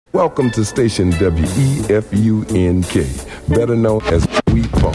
Welcome to station WEFUNK, better known as We Funk.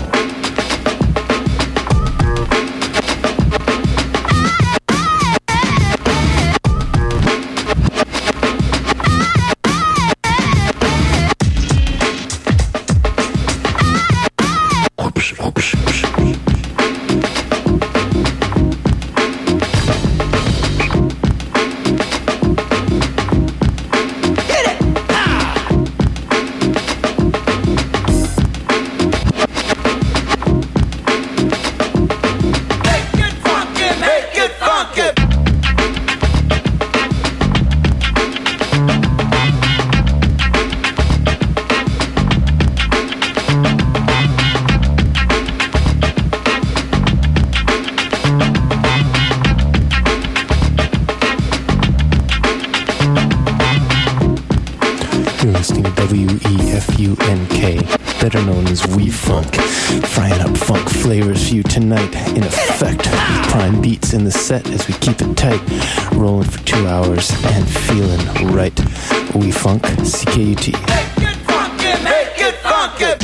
Better known as We Funk, frying up funk flavors for you tonight. In effect, prime beats in the set as we keep it tight, rolling for 2 hours and feeling right. We Funk, CKUT. Make it funky, make it funky.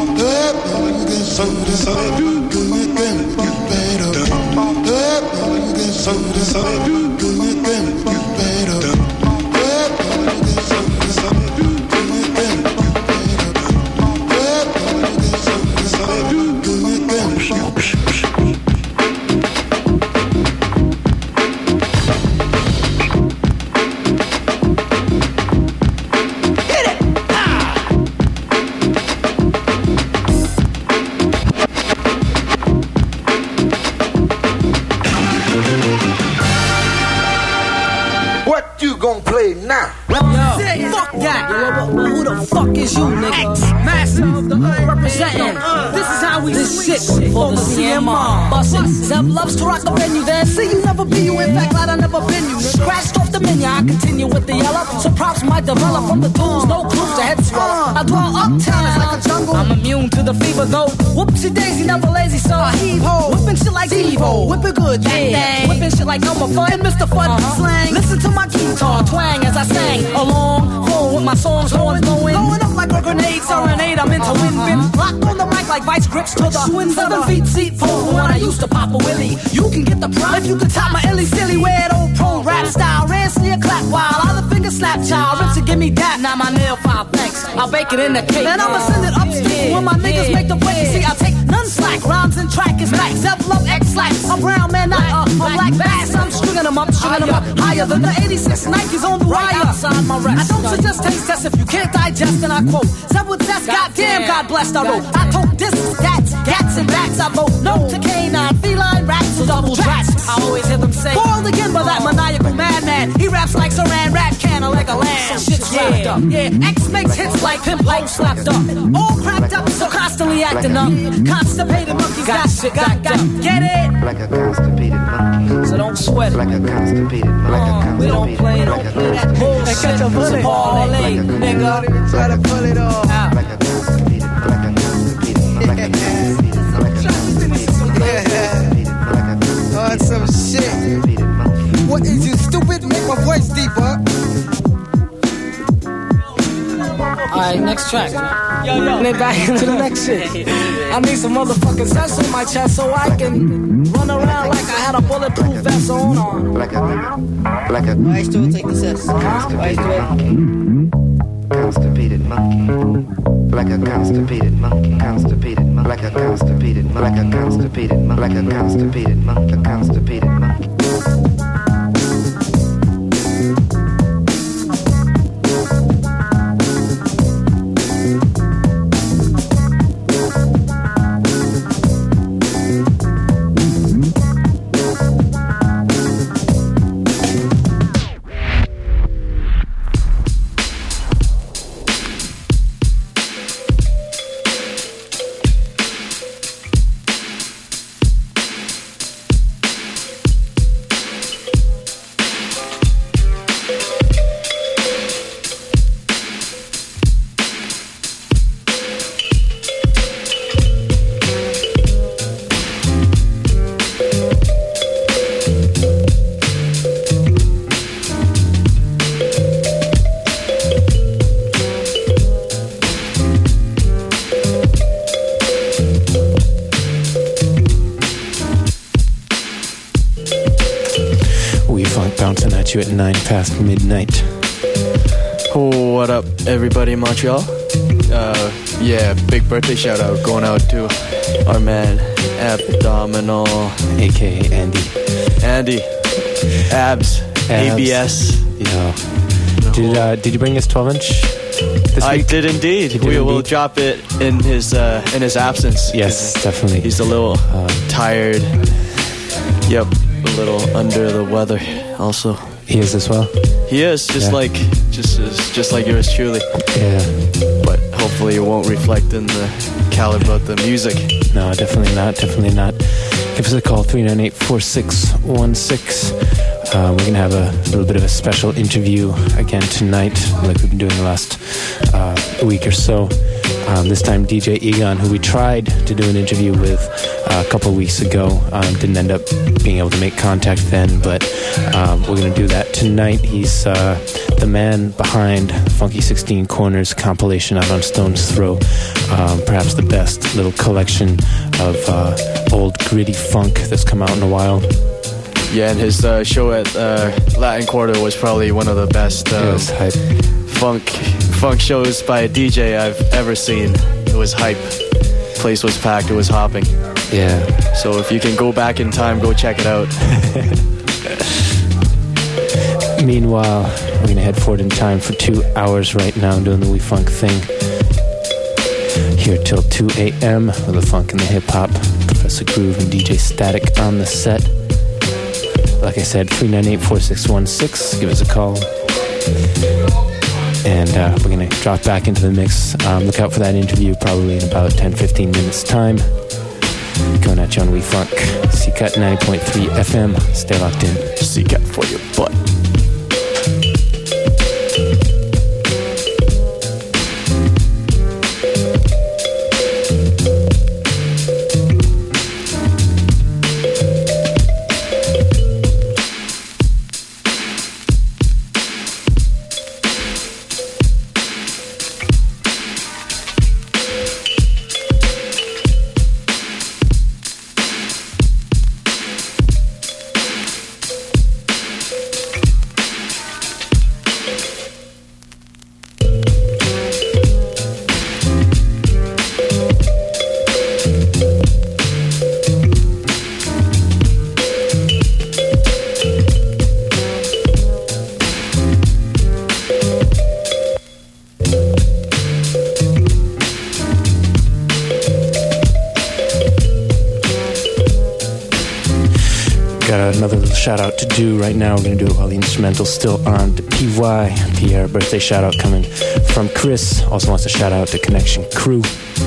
Who the fuck is you, nigga? Master of the earth, representing. This is how we this shit for the CMR. Bussin', Zev loves to rock the venue. Then see you never be you. In fact, glad I never been you. Scratched off the menu, I continue with the yellow. So props might develop from the tools, no clues to head swell. I dwell uptown, it's like a jungle. I'm immune to the fever though. Whoopsie daisy, never lazy, so I heave ho. Whipping shit like Devo, whip it good, yeah. Whipping shit like Elmer Fudd and Mr. Fudd slang. Listen to my guitar twang as I sang along. With my songs, horns blowing up like a grenade, serenade. I'm into win-win. Locked on the mic like vice grips to the twin 7 feet seat pole. When I used to pop a willy, you can get the prime if you can top my illy silly weird old pro rap style. Rancy a clap while other fingers slap child. Rips to give me that. Now my nail file thanks. I'll bake it in the cake. Then I'ma send it upstate when my niggas make the break. See, I take none slack. Rhymes and track is back. Self-love X slack. A brown man, not a black bass. I'm stringing them up, higher than the 86 Nikes on the wire. Outside my rest. I don't suggest taste test if you can't digest, and I quote. Sev with test, goddamn, God blessed I wrote. I told this, that's, gats and bats. I vote no to canine, feline raps, or double tracks. I always hear them say, foiled again by that maniacal madman. He raps like Saran rap can like a lamb. Shit's wrapped up. Yeah, X makes hits like Pimp Hope slapped up. All cracked up, so constantly acting up. Constipated monkeys got shit, got. Get it? Like a constipated monkey. So don't sweat it. Like a constipated monkey. We don't play that bullshit. Catch a bullet. Parlay, nigga. Try to pull it off. Like a constipated, like a constipated, like a constipated, like a constipated, like a constipated, on some shit. What is you stupid? Make my voice deeper. Alright, next track. Yo. Then back into the next shit. I need some motherfucking sense in my chest so I can run around like I had a bulletproof vest on. like a, Why you still take the cess? Why you still constipated monkey. Like a constipated monkey. Constipated monkey. Like a constipated monkey. Like a constipated monkey. Like a constipated monkey. A constipated monkey. got you at 9 past midnight. Oh, what up, everybody in Montreal? Yeah, big birthday shout out going out to our man Abdominal, aka Andy. Abs. ABS. Yo. Did you bring his 12-inch this I week? did indeed. We will drop it in his absence. Yes, definitely. He's a little tired. Yep, a little under the weather also. He is as well? He is, just like yours truly. Yeah. But hopefully it won't reflect in the caliber of the music. No, definitely not. Give us a call, 398-4616. We're going to have a little bit of a special interview again tonight, like we've been doing the last week or so. This time DJ Egon, who we tried to do an interview with a couple of weeks ago, didn't end up being able to make contact then, but we're going to do that tonight. He's the man behind Funky 16 Corners compilation out on Stone's Throw. Perhaps the best little collection of old gritty funk that's come out in a while. Yeah, and his show at Latin Quarter was probably one of the best hype. funk shows by a DJ I've ever seen. It was hype. Place was packed. It was hopping. Yeah. So if you can go back in time, go check it out. Meanwhile, we're going to head forward in time for 2 hours right now doing the We Funk thing. Here till 2 a.m. with the funk and the hip-hop. Professor Groove and DJ Static on the set. Like I said, 398-4616. Give us a call. And we're going to drop back into the mix. Look out for that interview probably in about 10-15 minutes time. Going at you on We Funk. CCAT 90.3 FM. Stay locked in. CCAT for your butt. Another little shout out to do right now. We're going to do it while the instrumental's still on to PY Pierre. Birthday shout out coming from Chris. Also wants to shout out to Connection Crew.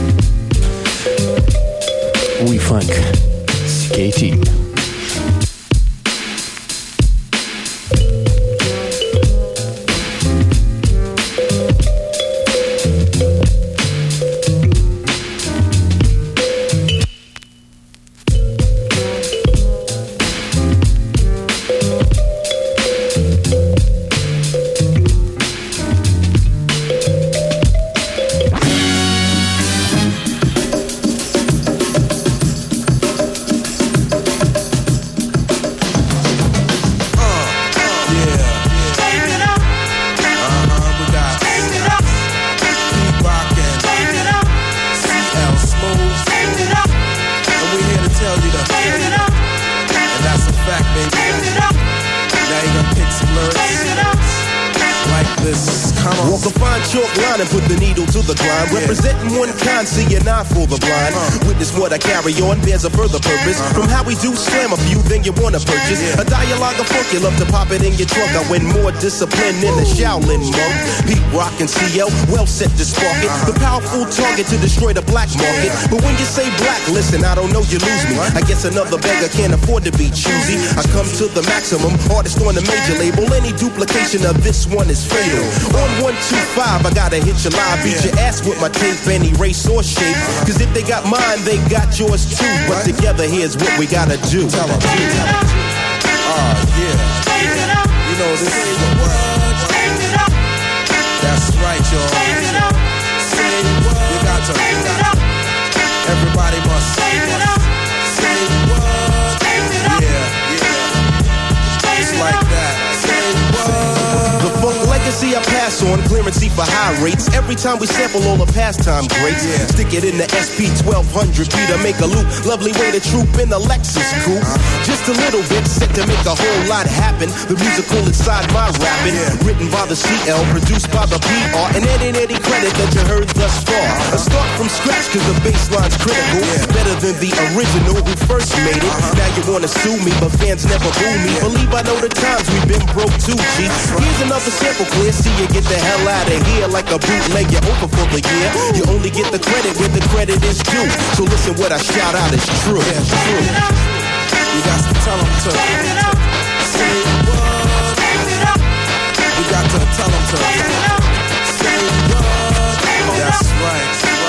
We Funk. Skaty. On bears a further purpose from how we do slam a few then you wanna purchase a dialogue of funk you love to pop it in your trunk. I win more discipline than a Shaolin monk. Pete Rock and CL well set to spark it, the powerful target to destroy the black market. But when you say black, listen, I don't know, you lose me. I guess another beggar can't afford to be choosy. I come to the maximum, artist on the major label. Any duplication of this one is fatal. On 125 I gotta hit your live, beat your ass with my tape, any race or shape. Cause if they got mine, they got yours too. But together, here's what we gotta do. Tell them. Yeah. You know, this is the word. That's right, y'all. Say what? You got to. Everybody must say what? Yeah. It's like that. Say lights on, clearance for high rates. Every time we sample all the pastime greats, stick it in the SP 1200 P to make a loop. Lovely way to troop in the Lexus coupe. Just a little bit set to make a whole lot happen. The musical inside my rapping, written by the CL, produced by the PR, and any credit that you heard thus far. A start from scratch cause the bassline's critical. Better than the original who first made it. Now you wanna sue me, but fans never boo me. Believe I know the times we've been broke too, G. Here's another sample clear, see you get the hell out of here. Like a bootleg, you're over for the year. You only get the credit where the credit is due. So listen, what I shout out is true. It's true. You got to tell them to say what. You got to tell them to say what. That's right.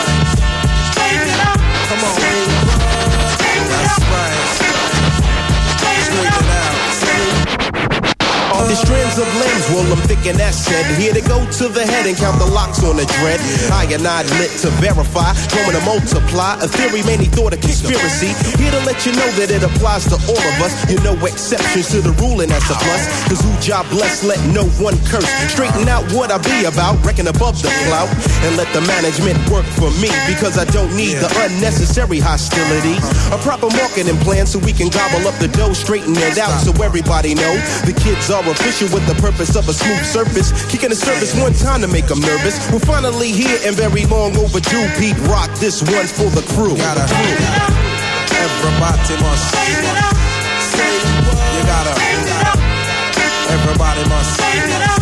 Come on. Say what. That's right. Straighten it out. The strands of limbs, well, I'm thinking that's said. Here to go to the head and count the locks on the dread. I and I lit to verify, going to multiply. A theory many thought a conspiracy. Here to let you know that it applies to all of us. You know exceptions to the rule and that's a plus. Cause who job blessed, let no one curse. Straighten out what I be about, reckon above the clout. And let the management work for me. Because I don't need the unnecessary hostility. A proper marketing plan so we can gobble up the dough, straighten it out so everybody know the kids are official with the purpose of a smooth surface. Kicking the surface one time to make them nervous. We're finally here and very long overdue. Pete Rock, this one's for the crew. Everybody must say what. You gotta. Everybody must say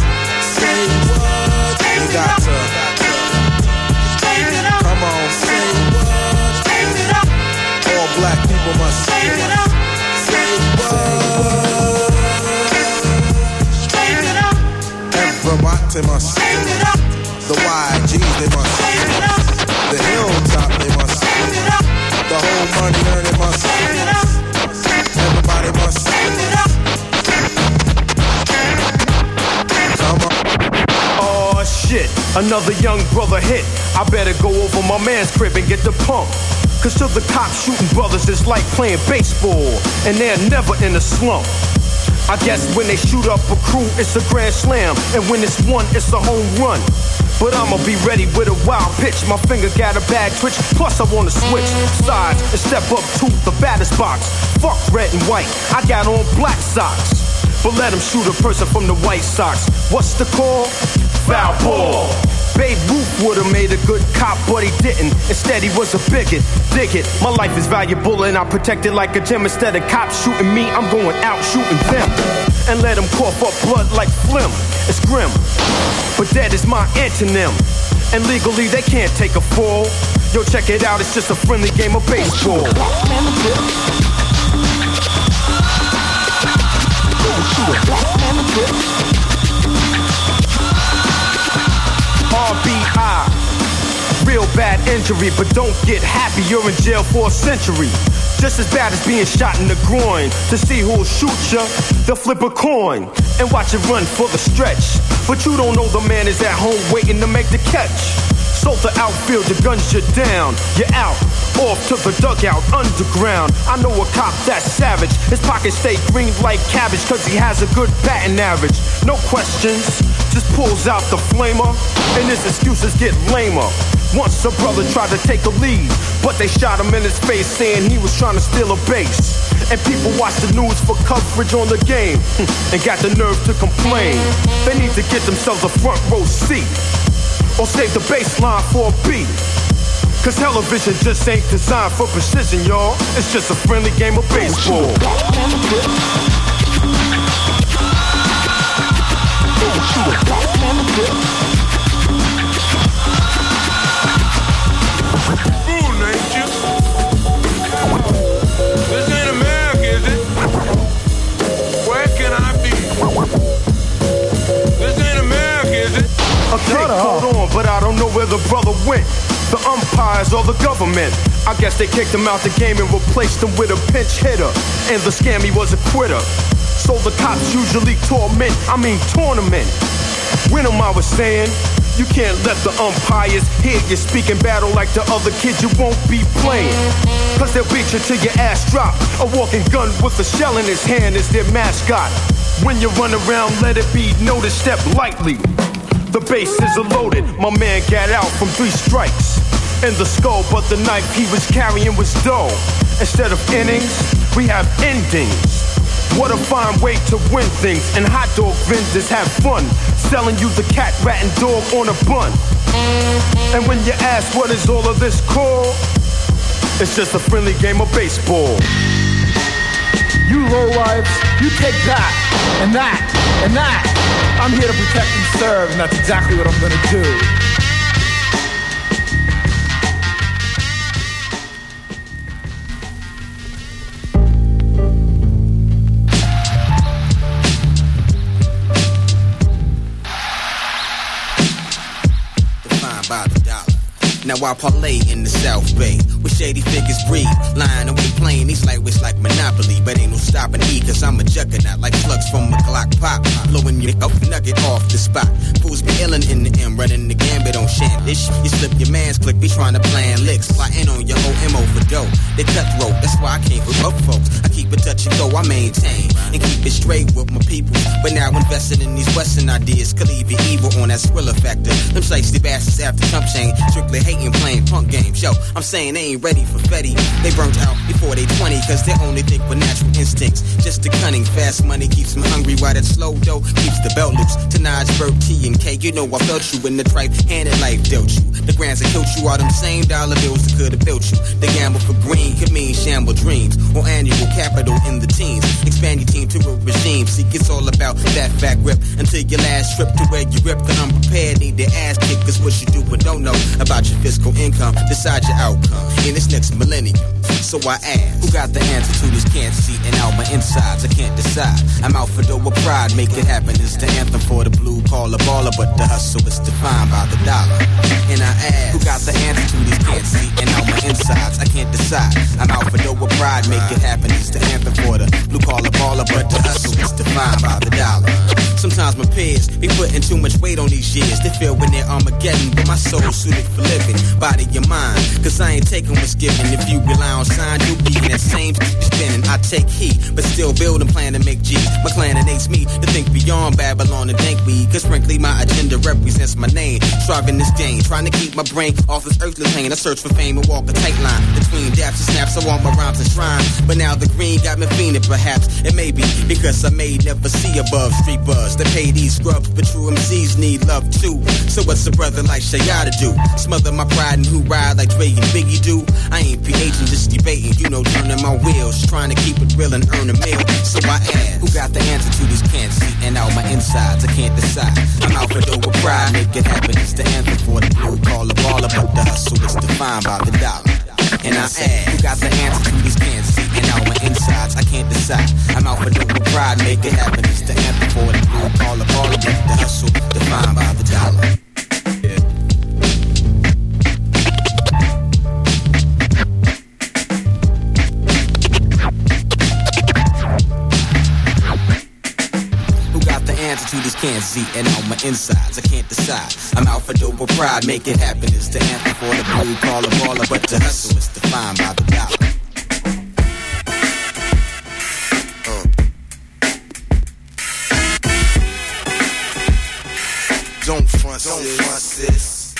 what. You got to. Come on, say what. All black people must say what. Everybody must. The YGs, they must. The hilltop, they must. The whole money earning must. Everybody must. Come on. Oh shit, another young brother hit. I better go over my man's crib and get the pump. Cause to the cops shooting brothers it's like playing baseball. And they're never in a slump. I guess when they shoot up a crew, it's a grand slam. And when it's one, it's a home run. But I'ma be ready with a wild pitch. My finger got a bad twitch. Plus I wanna switch sides and step up to the batters box. Fuck red and white, I got on black socks. But let him shoot a person from the White Sox. What's the call? Foul ball. Babe Ruth would've made a good cop, but he didn't. Instead, he was a bigot. Dig it. My life is valuable and I protect it like a gem. Instead of cops shooting me, I'm going out shooting them. And let them cough up blood like phlegm. It's grim, but that is my antonym. And legally, they can't take a fall. Yo, check it out, it's just a friendly game of baseball. RBI, real bad injury, but don't get happy, you're in jail for a century. Just as bad as being shot in the groin. To see who'll shoot ya, they'll flip a coin and watch it run for the stretch. But you don't know the man is at home waiting to make the catch. So the outfield, the guns you down, you're out, off to the dugout, underground. I know a cop that's savage, his pockets stay green like cabbage, cause he has a good batting average. No questions, just pulls out the flamer, and his excuses get lamer. Once a brother tried to take a lead, but they shot him in his face saying he was trying to steal a base. And people watch the news for coverage on the game, and got the nerve to complain. They need to get themselves a front row seat, or save the baseline for a beat. Cause television just ain't designed for precision, y'all. It's just a friendly game of baseball. Fool ain't you? This ain't America, is it? Where can I be? This ain't America, is it? Okay, hold on, but I don't know where the brother went. The umpires or the government. I guess they kicked him out the game and replaced him with a pinch hitter. And the scammy was a quitter. So the cops usually tournament. When I was saying, you can't let the umpires hear you speaking battle like the other kids you won't be playing. Cause they'll beat you till your ass drop. A walking gun with a shell in his hand is their mascot. When you run around, let it be noticed, step lightly. The bases are loaded, my man got out from 3 strikes in the skull, but the knife he was carrying was dull. Instead of innings, we have endings. What a fine way to win things. And hot dog vendors have fun selling you the cat, rat, and dog on a bun. And when you ask what is all of this called, it's just a friendly game of baseball. You lowlifes, you take that, and that, and that. I'm here to protect and serve, and that's exactly what I'm gonna do. Now I parlay in the South Bay, where shady figures breed, lying away playing these lightweights like Monopoly. But ain't no stopping me, cause I'm a juggernaut, like slugs from a Glock pop, blowing your nugget off the spot. Fools be illin' in the M, running the gambit on Shandish. You slip your man's click, be trying to plan licks, plotting on your whole MO for dough. They cutthroat, that's why I can't with up folks. I keep it touch and go, I maintain, and keep it straight with my people. But now invested in these Western ideas, could leave you evil on that Skrilla factor. Them shiesty bastards after Trump chain, strictly hating, playing punk games. Yo, I'm saying they ain't ready for Fetty. They burnt out before they 20, cause they only think with natural instincts. Just the cunning, fast money keeps them hungry, while that slow dough keeps the belt loose. Tanaj, Burt, T, and K, you know I felt you in the tripe-handed life dealt you. The grands that killed you are them same dollar bills that could've built you. The gamble for green could mean shamble dreams, or annual capital in the teens. Expand your team to a regime, see it's all about that fat grip, until your last trip to where you rip. The unprepared need their ass kicked, cause what you do but don't know about your fiscal income, decide your outcome in this next millennium. So I ask, who got the answer to this? Can't see and out my insides, I can't decide. I'm out for dough with pride, make it happen. It's the anthem for the blue collar baller, but the hustle is defined by the dollar. And I ask, who got the answer to this? Can't see and out my insides, I can't decide. I'm out for dough with pride, make it happen. It's the anthem for the blue collar baller, but the hustle is defined by the dollar. Sometimes my peers be putting too much weight on these years. They feel when they're Armageddon, but my soul suited for living. Body your mind, cause I ain't taking what's given. If you rely on sign, you'll be in that same spinning. I take heat, but still build and plan to make G's. My clan enables me to think beyond Babylon and dank weed, cause frankly my agenda represents my name. Striving this game, trying to keep my brain off this earthly pain. I search for fame and walk a tight line between daps and snaps. I want my rhymes and shrine, but now the green got me fiending. Perhaps it may be because I may never see above street buzz. They pay these scrubs, but true MCs need love too. So what's a brother like Shaya to do? Smother my pride and who ride like Dre and Biggie do? I ain't PHing, just debating, you know, turning my wheels, trying to keep it real and earn a meal. So I ask, who got the answer to this? Can't see and out my insides, I can't decide. I'm out for dough with pride, make it happen. It's the anthem for the blue collar baller, but the hustle is defined by the dollar. And I ask, who got the answer to these? Can't see and out my insides, I can't decide. I'm out for dough with pride, make it happen. It's the anthem for the blue collar baller, but the hustle defined by the dollar. To this can't see and on my insides, I can't decide. I'm out for dope with pride, make it happen. It's the anthem for the blue collar baller, but the hustle is defined by the dollar. Don't front, sis.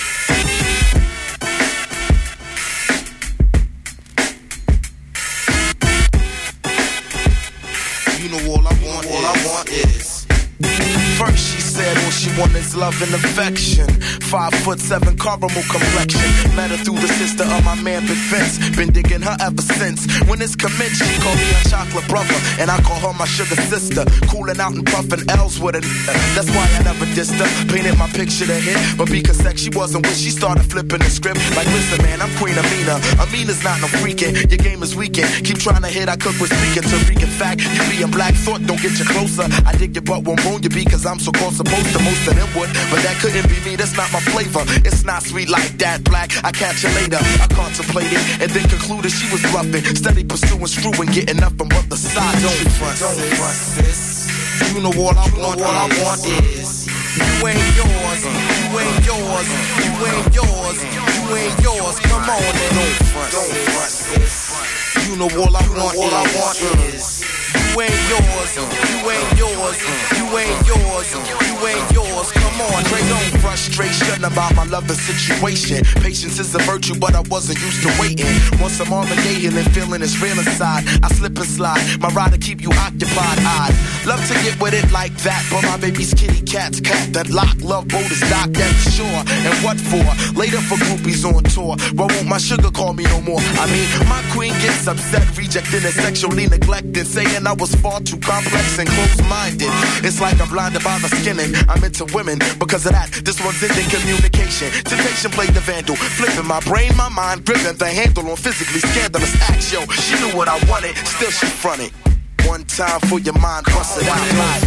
You know all I want is. First she said all she wanted is love and affection. 5'7" caramel complexion. Met her through the sister of my man Big Vince. Been digging her ever since. When it's commenced, she called me a chocolate brother, and I call her my sugar sister. Cooling out and puffing L's with her. That's why I never dissed her. Painted my picture to hit, but because sex she wasn't with, she started flipping the script. Like, listen man, I'm Queen Amina. Amina's not no freakin'. Your game is weakened. Keep trying to hit, I cook with speaking to Rican. Fact, you being black thought don't get you closer. I dig your butt, won't bone you because I'm so called supposed to. Most of them would, but that couldn't be me. That's not my flavor. It's not sweet like that. Black, I catch you later. I contemplated and then concluded she was bluffing. Steady pursuing, screwing, getting up from what the side. Don't front, sis. You know all I want is. You ain't yours. You ain't yours. You ain't yours. You ain't yours. Come on and don't front, sis. You know all I want is. You ain't yours, you ain't yours, you ain't yours, you ain't yours. Come on, Dre, don't frustration about my loving situation. Patience is a virtue, but I wasn't used to waiting. Want some Marvin Gaye and feeling is real inside. I slip and slide, my ride to keep you occupied. I'd love to get with it like that, but my baby's kitty cat's cat that lock. Love boat is docked at the shore. And what for? Later for groupies on tour. Why won't my sugar call me no more? I mean, my queen gets upset, rejecting and sexually neglected, saying I was far too complex and close-minded. It's like I'm blinded by my skin and I'm into women. Because of that, this one's ending communication. Temptation played the vandal, flipping my brain, my mind, gripping the handle on physically scandalous acts. Yo, she knew what I wanted, still she fronted. One time for your mind, bust it out like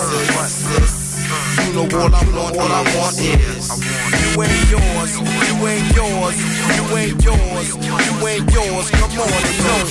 you know all I want is you ain't yours, you ain't yours, you ain't yours, you ain't yours. Come on, don't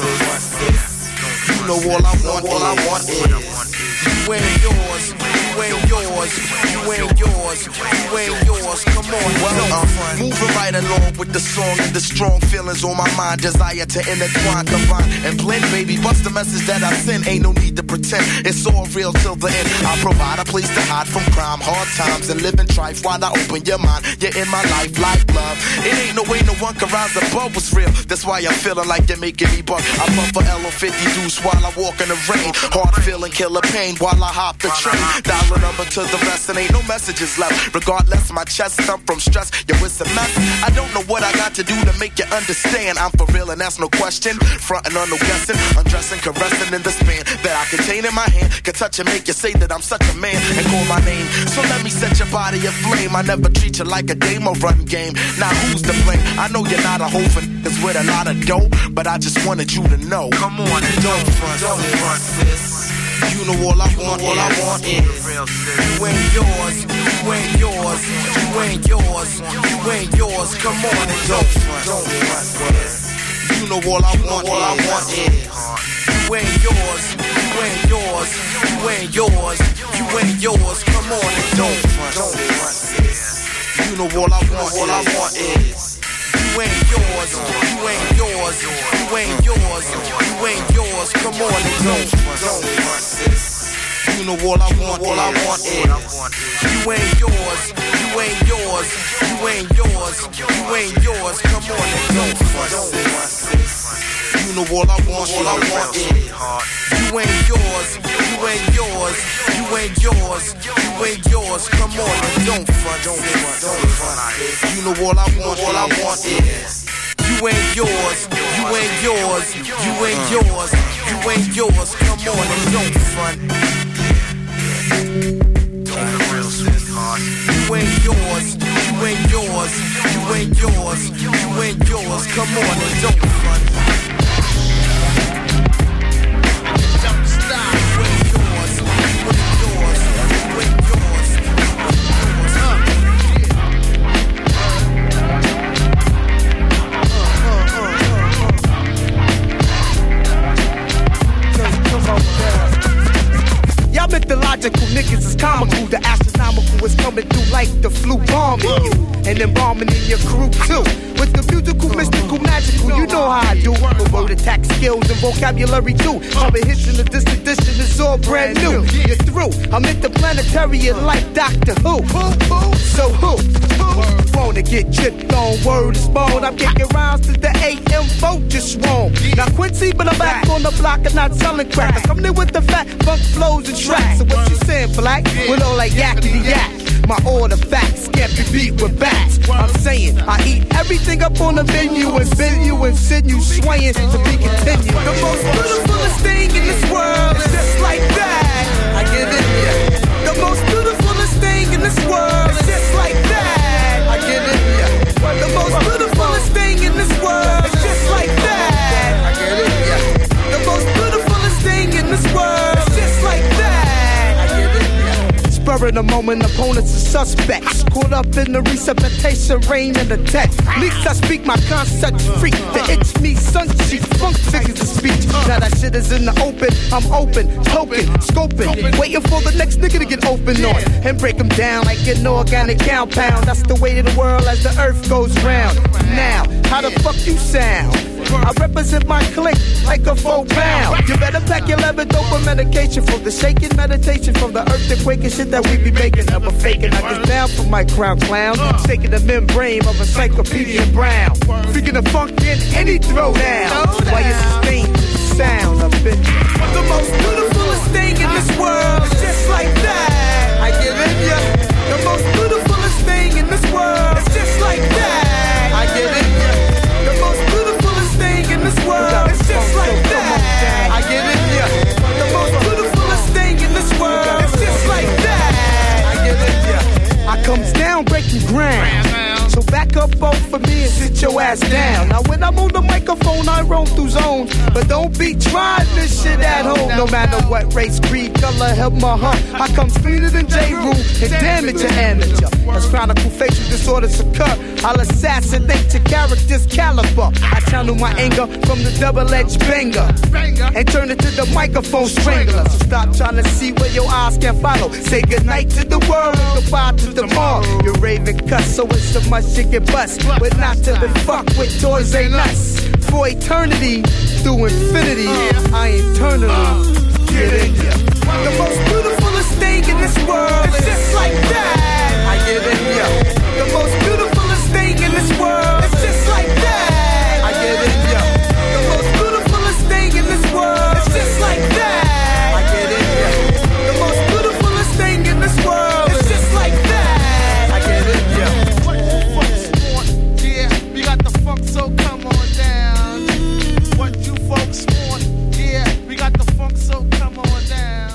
you know all I want is you ain't yours, you ain't yours, you ain't yours, you ain't yours. Come on, well, moving right along with the song and the strong feelings on my mind. Desire to intertwine, combine, and blend, baby. Bust the message that I send. Ain't no need to pretend. It's all real till the end. I provide a place to hide from crime, hard times, and live in trife while I open your mind. You're in my life, like love. It ain't no way no one can rise above what's real. That's why I'm feeling like you're making me buck. I puff a L-50 deuce while I walk in the rain. Hard feeling, killer pain while I hop the train. Dial a number to the rest and ain't no messages left. Regardless, my chest stump from stress. Yo, it's a mess. I don't know what I got to do to make you understand. I'm for real and that's no question. Frontin' on no guessing. Undressing, caressing in the span that I contain in my hand. Can touch and make you say that I'm such a man and call my name. So let me set your body aflame. I never treat you like a game or run game. Now who's to blame? I know you're not a hoe for niggas with a lot of dough, but I just wanted you to know. Come on and don't front, sis. You know all I want is you ain't yours, you ain't yours, you ain't yours, you ain't yours. Come on and don't front, sis. You know all I want is you ain't yours, you ain't yours, you ain't yours, you ain't yours. Come on and don't front, sis. You know all I want is you ain't yours, you ain't yours, you ain't yours, you ain't yours. Come on and don't front, sis. You know all I want is you ain't yours, you ain't yours, you ain't yours, you ain't yours. Come on and don't front, sis. You know all I want is you ain't yours, you ain't yours, you ain't yours, you ain't yours. Come on and don't front, sis. You know all I want is you ain't yours, you ain't yours, you ain't yours, you ain't yours. Come on and don't front. You ain't yours, you ain't yours, you ain't yours, you ain't yours. Come on and don't front. Don't stop. You ain't yours, you ain't yours, you ain't yours, Y'all mythological niggas is comical. The astronomical is coming through like the flu bombing you. And embalming in your crew too. With the musical, mystical, magical, you know how I do. The word attack skills and vocabulary too. Cover hits in the distant edition is all brand new. You're through. I'm interplanetary like Doctor Who. So who wanna get chipped on? Word is bone. I'm kicking rounds to the AM vote just wrong. Now Quincy, but I'm back on the block and not selling crack. I'm coming in with the fat funk flows and tracks. So what you saying, black? With all like yakety yak. My order facts can't be beat with bats. I'm saying I eat everything up on the menu and bend you and send you swaying to be continued. The most beautifulest thing in this world is just like that. I get it, yeah. The most beautifulest thing in this world is just like that. I get it, yeah. The most beautifulest thing in this world is just like that. I get it, yeah. The most beautifulest thing in this world is just like that. I get it, yeah. Spur in the moment, opponents are suspects. Caught up in the resuscitation, rain and the text. Least I speak my concept free. The it's me, sun sheet, funk figures of speech. Now that shit is in the open, I'm open, token, scoping, waiting for the next nigga to get open on and break them down like an organic compound. That's the way of the world as the earth goes round. now. How the fuck you sound? I represent my clique like a 4 pound. You better pack your leather dope for medication from the shaking meditation from the earthquake and shit that we be making. Never faking. I get down from my crown clown, shaking the membrane of Encyclopedia Brown. Freaking the funk in any throwdown. While you sustain the sound of it. The most beautifulest thing in this world is just like that. I give it ya. The most beautifulest thing in this world is just like that. I give it ya. The most beautifulest thing in this world is just like that. I give it ya. The most beautifulest thing in this world is just like that. I give it ya. I comes down breaking ground. So back up both for me and sit your ass down. Now when I'm on the microphone, I roam through zones. But don't be trying this shit at home. No matter what race, creed, color, help my heart. I come cleaner than J-Rule and damage your amateur. As chronicle facial disorders occur, I'll assassinate your character's caliber. I channel my anger from the double-edged banger and turn it to the microphone strangler. So stop trying to see where your eyes can follow. Say goodnight to the world and goodbye to tomorrow. You're raving cuss, so it's so much you get bust. But not to be fucked with toys ain't us. For eternity, through infinity, I eternally get in ya. The most beautifulest thing in this world is just like that. I get in ya. The most beautifulest thing in this world is just like that. I get in ya. The most beautifulest thing in this world is just like that. I get in ya. The most beautifulest thing in this world is just like that. I get in ya. Yeah, we got the funk, so come on down. What you folks want? Yeah, we got the funk, so come on down.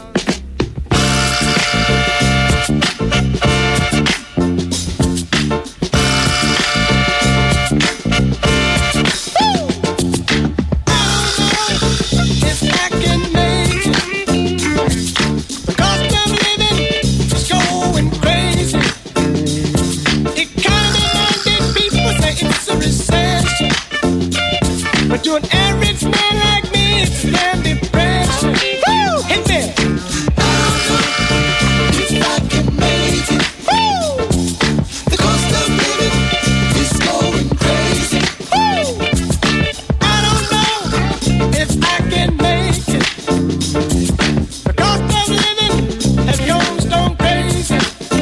But to an average man like me, it's their depression. Woo! Hit me! I don't know if I can make it. Woo! The cost of living is going crazy. Woo! I don't know if I can make it. The cost of living has gone stone crazy.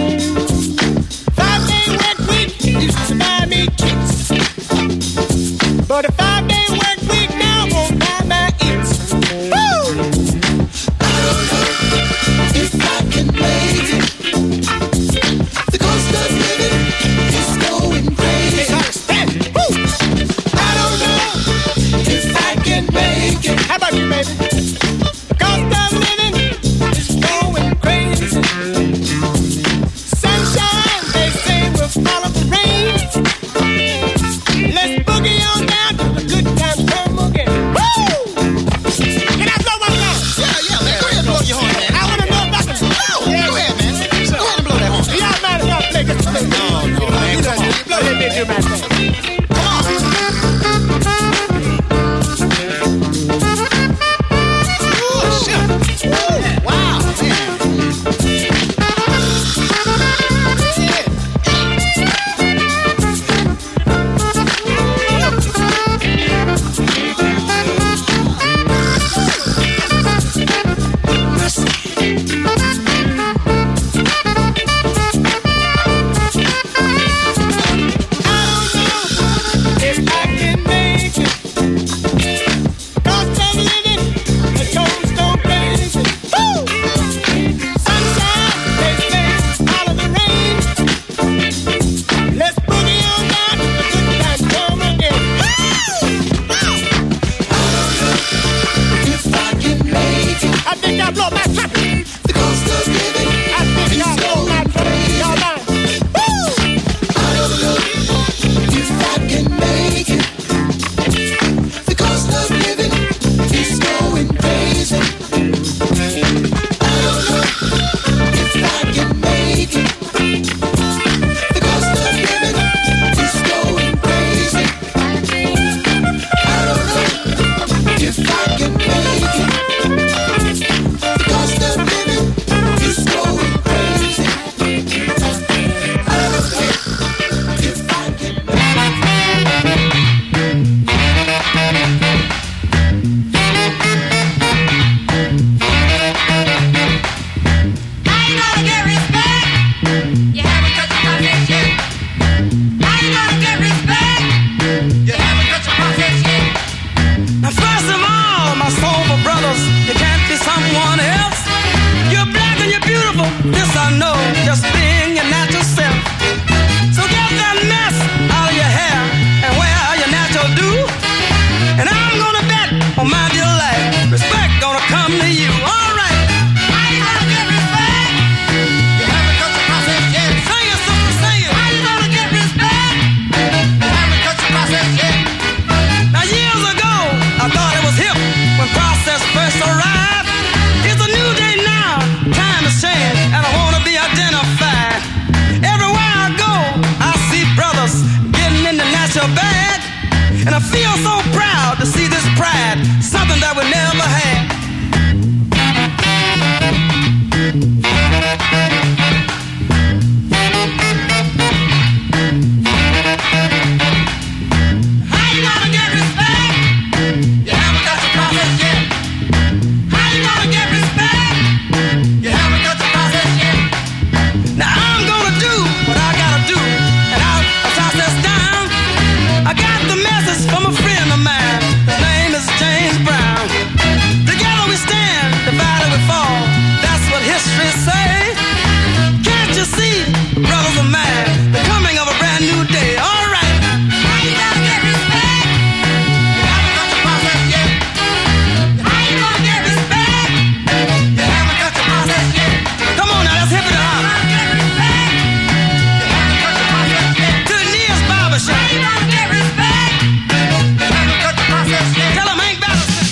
5-day work week used to buy me kicks. But a 5-day work week now won't buy my eats. Woo! I don't know if I can make it. The cost of living is going crazy. Can't understand it. Woo! I don't know if I can make it. How about you, baby? The cost of living is going crazy. Sunshine, they say, will follow the rain. Let's boogie on down to the good times come again. Woo! Can I blow one down? Yeah, man. Go ahead and blow your horn, man. I want to know about the... Oh, yeah. Go ahead, man. Go ahead and blow that horn. Y'all mind if I play this? No, man. Come on. Blow that bitch, you man. Come on. Oh, shit. Woo. Wow, man. I don't know got your bag. And I feel so proud to see this pride, something that we never had. How you gonna get respect? You haven't got your process yet. How you gonna get respect? You haven't got your process yet. Now I'm gonna do what I gotta do, and I'll process down. I got the message from a friend of mine. His name is James Brown. Together we stand, divided we fall. That's what history say. Can't you see, brothers of mine, the coming of a brand new day? All right. How you gonna get respect? You haven't got your process yet. How you gonna get respect? You haven't got your process yet. Come on now, let's hip it up. To the Neil's Barbershop. How you gonna get respect? You haven't got your process yet. Tell 'em Hank Batterson.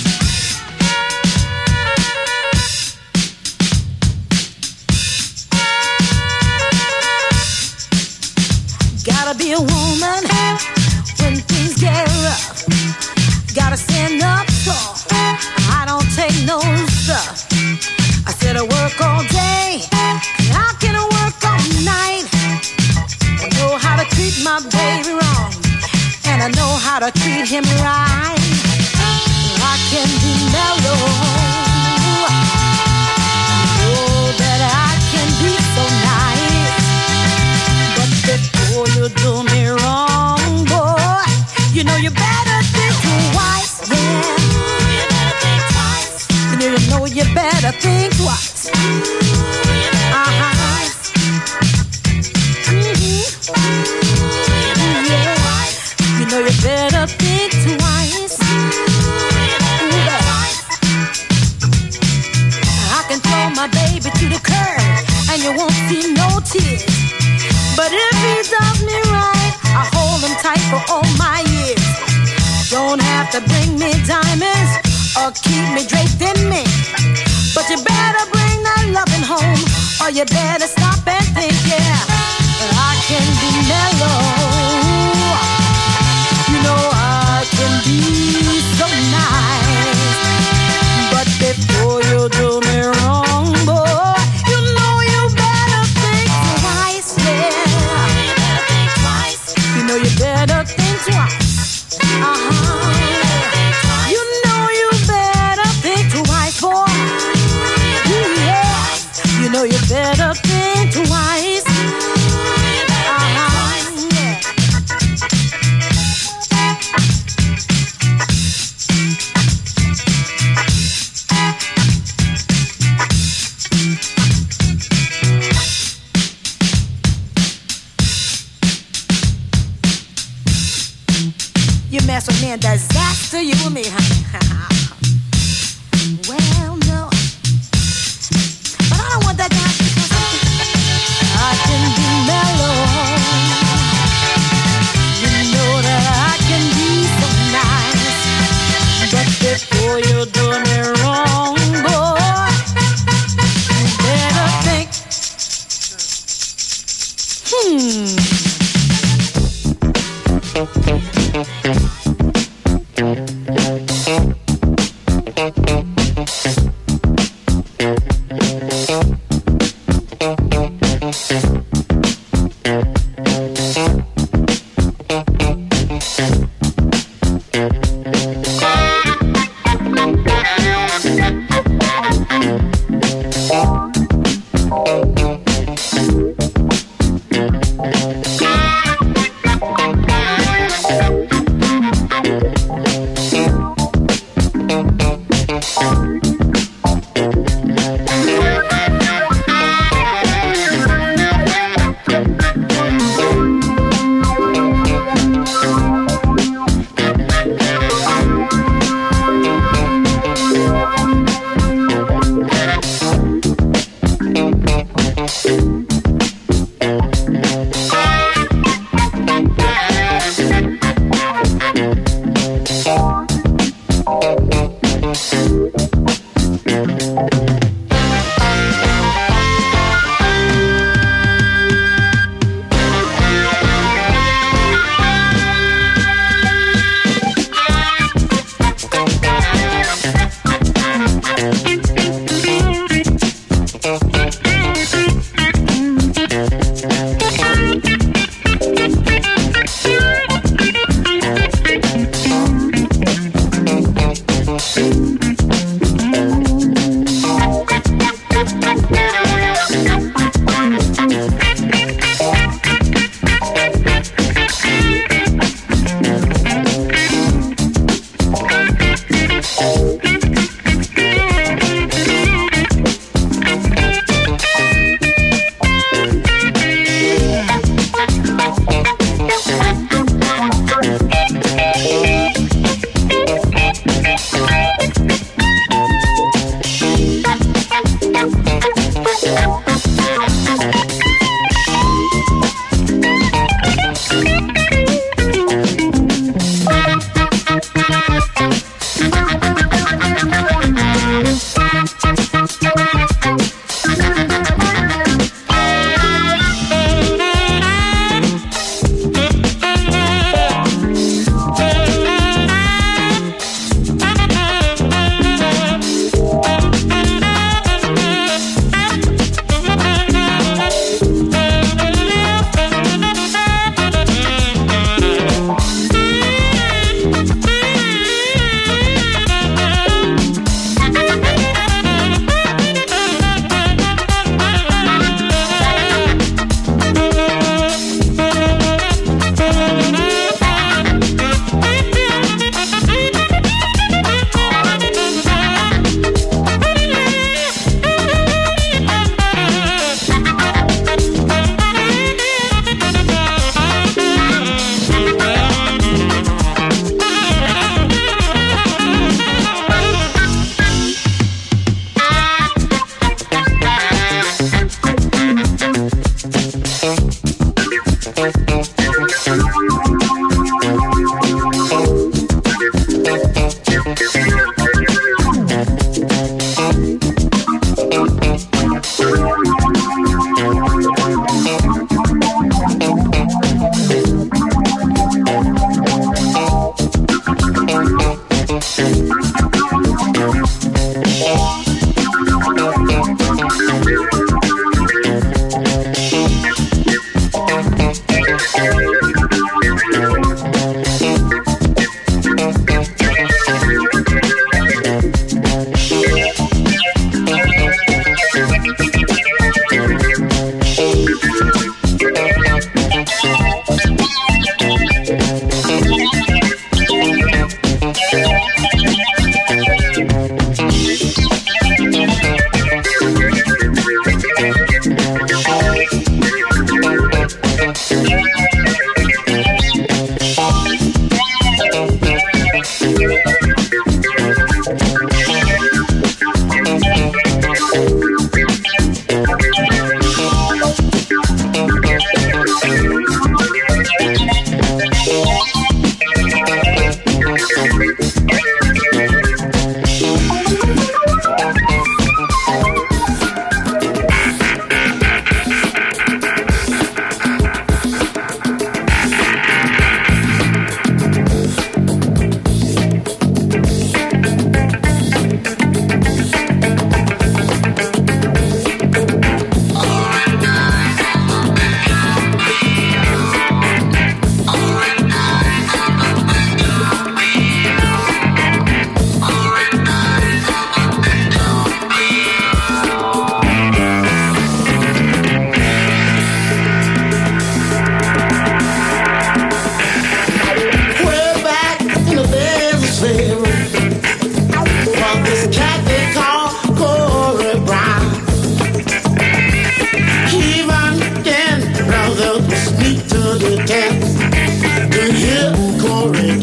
Gotta be a woman when things get rough. Gotta stand up tall. I don't take no stuff. I said I work all day, and I can work all night. I know how to treat my baby wrong, and I know how to treat him right. I can be mellow. Oh, that I can be so nice. But before you do me wrong, boy, you know you better think twice, yeah. You better think twice. You know you better think twice. Uh-huh. Yeah. You know you better think twice. I can throw my baby to the curb and you won't see no tears. But if he does me right, I hold him tight for all my years. Don't have to bring me diamonds or keep me draped in mink. But you better bring that loving home, or you better stop and think, yeah, I can be mellow. You know I can be so nice. But before you do me wrong, boy, you know you better think twice, yeah. You better think twice. You know you better think twice. Uh-huh. You know you better think twice, boy. Yeah. You know you better think twice. Uh-huh. You mess with me and disaster, you and me, huh? Well, no. But I don't want that guy because I can be mellow. You know that I can be so nice. But before you do me wrong, boy, you better think.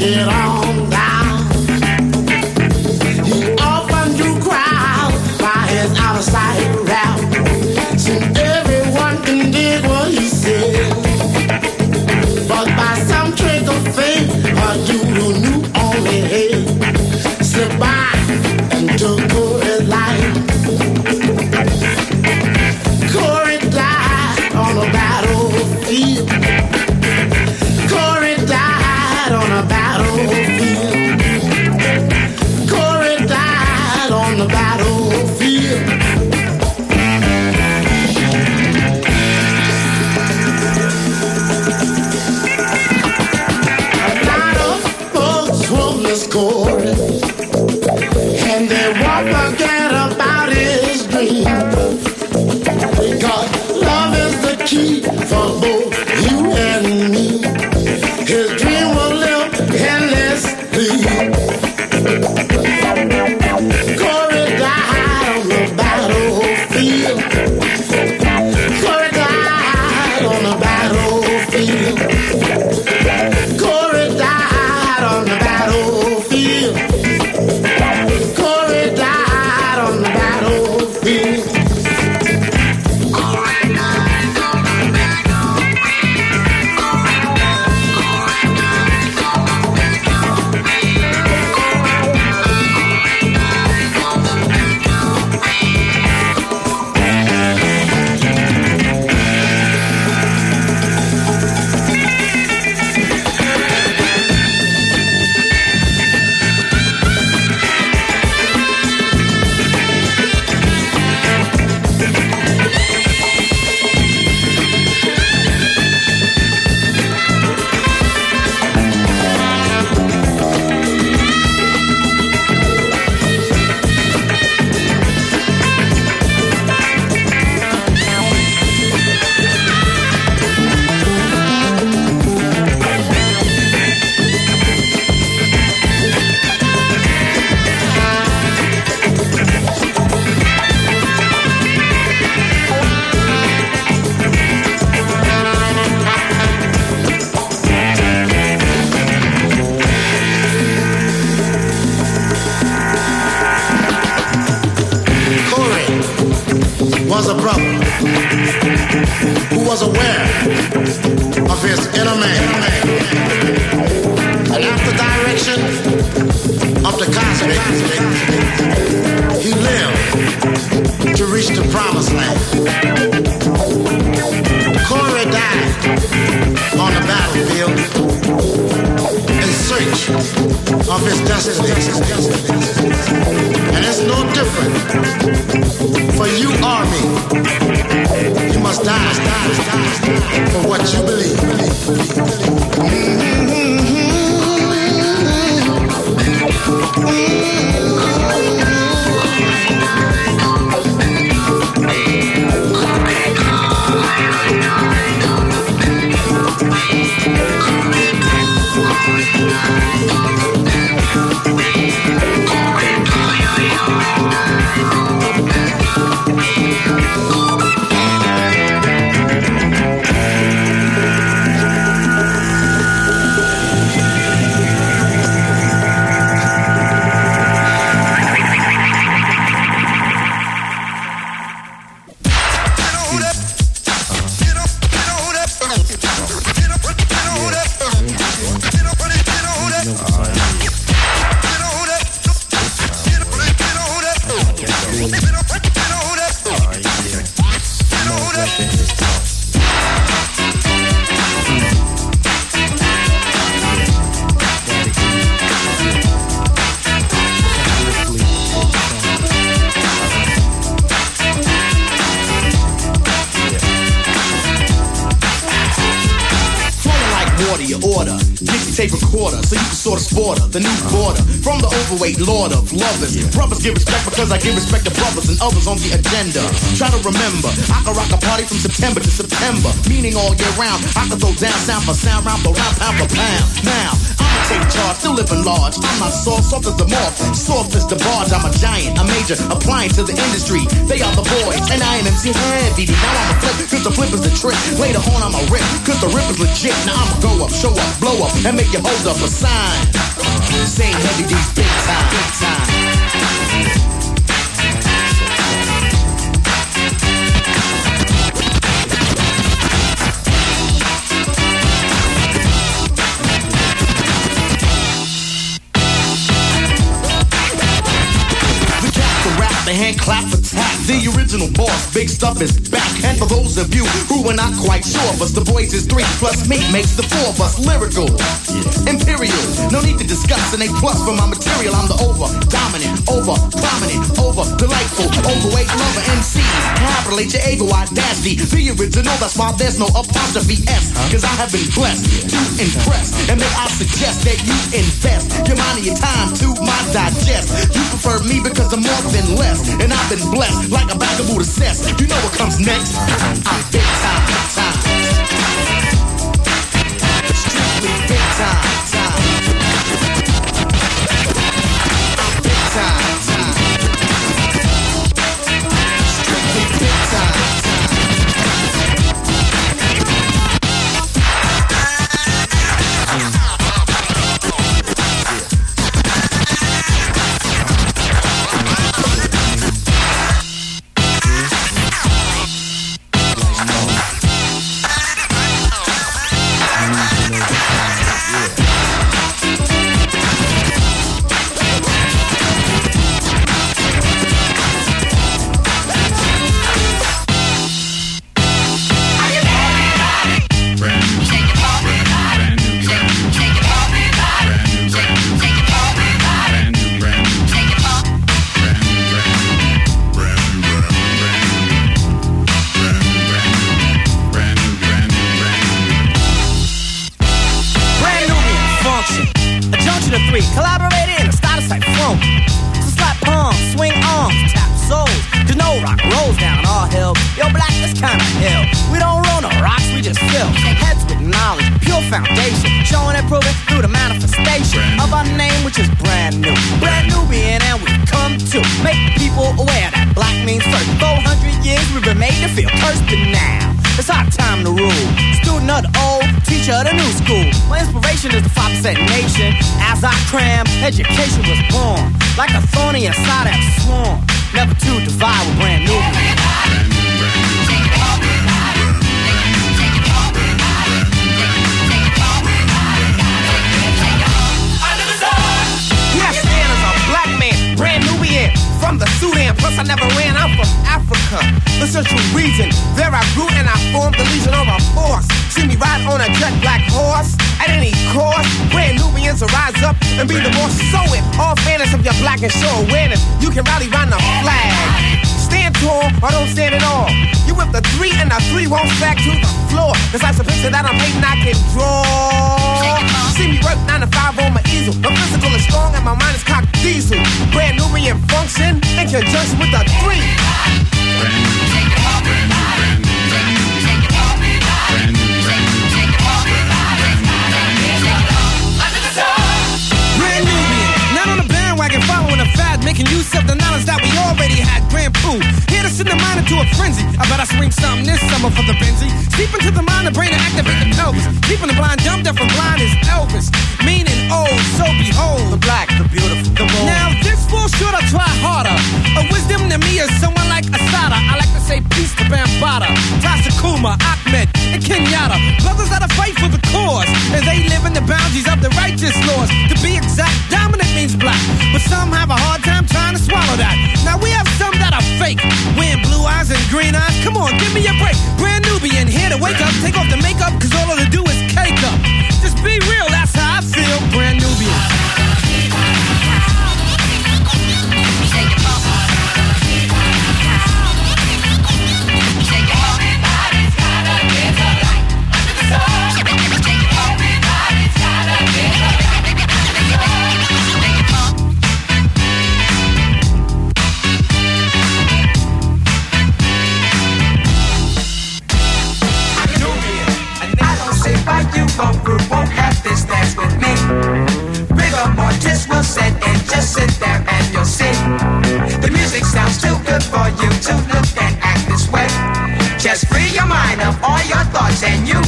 get on down. He often drew crowds by his out of sight rap. So everyone can dig what he said. But by some trick of fate, a dude who knew only hate slipped by and took Corey's life. Corey died on a battlefield. Corey died on a battlefield. Corey died on the battlefield. A lot of folks will miss Corey, and they won't forget about his dream. Because love is the key for both you and me. His dream will live endlessly. Corey died on the battlefield. Corey died on the battlefield. Corey died on the battlefield. Corey died on the battlefield. Was a brother who was aware of his inner man, and after direction of the cosmic, he lived to reach the promised land. Corey died on the battlefield in search of his destiny, and it's no different for you or me. You must die for what you believe. Tape recorder, so you can sort of sport her, the new border. From the overweight lord of lovers. Brothers give respect because I give respect to brothers and others on the agenda. Try to remember, I can rock a party from September to September, meaning all year round. I can throw down sound for sound, round for round, pound for pound. Now, I'ma take charge, still living large. I'm not soft as the moth, soft as the barge. I'm a giant, a major, applying to the industry. They are the boys, and I am MC Heavy. Now I'm a flip, cause the flip is the trick. Later on I'm a rip, cause the rip is legit. Now I'ma go up, show up, blow up, and make you hold up a sign. Saying Heavy D's big time, big time. The hand clap attack, the original boss, Big Stuff is back. And for those of you who are not quite sure of us, the boys is 3 plus me makes the 4 of us. Lyrical, imperial, no need to discuss an A+ for my material. I'm the over dominant, over prominent, over delightful, overweight lover MC. Capital H-A-V-Y-D, the original. That's why there's no apostrophe S, cause I have been blessed to impress. And may I suggest that you invest your money and your time to my digest. You prefer me because I'm more than less. And I've been blessed like a bag of Buddha cess. You know what comes next? I'm big time, big time. Strictly big time, time. I'm big time, time. Strictly big time, collaborated in a style cyclone. So slap palms, swing arms, tap souls. Cause no rock rolls down our hill. Yo, black, this kind of hill. We don't roll no rocks, we just fill heads with knowledge, pure foundation. Showing and proving through the manifestation of our name, which is brand new. Brand Nubian, and we come to make people aware that black means first. 400 years we've been made to feel thirsty now. It's our time to rule. Student of the old, teacher of the new school. My inspiration is the 5% nation. As I cram, education was born. Like a thorn in your side that sworn. Never to divide with brand new. Yes, man, as a black man, brand Nubian. From the Sudan, plus I never ran, I'm from Africa, the central region. There I grew and I formed the Legion of a Force. See me ride on a jet black horse, at any cost. Brand Nubians will rise up and be the more so it. All fairness of your black and show awareness, you can rally round the flag. Stand tall or don't stand at all. You whip the 3 and the 3 won't sag to the floor. Cause that's a picture that I'm hating I can draw. See me work 9 to 5 on my easel. My physical is strong and my mind is cocked diesel. Brand Nubian function in conjunction with the 3. Brand Nubian, not on the bandwagon, following the fad, making use of the knowledge that we already had. Grand Pooh, here to send the mind into a frenzy. I bet I swing something this summer for the Benzie. Deep into the mind, the brain, and activate the pelvis. Keeping the blind dumb, deaf and blind is Elvis. Meaning old, so behold the black, the beautiful, the bold. Now this fool should I try harder. A wisdom to me is someone like Asada. I like to say peace to Bambaataa, Tasha Kuma, Ahmed, and Kenyatta. Brothers that fight for the cause, and they live in the boundaries of the righteous laws. To be exact, dominant means black, but some have a hard time trying to swallow that. Now we have some that are fake, wearing blue eyes and green eyes. Come on, give me a break. Brand Nubian here to wake up, take off the makeup, cause all of to do is cake up. Just be real, that's how I feel. Brand Nubian.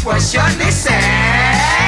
was surely sad.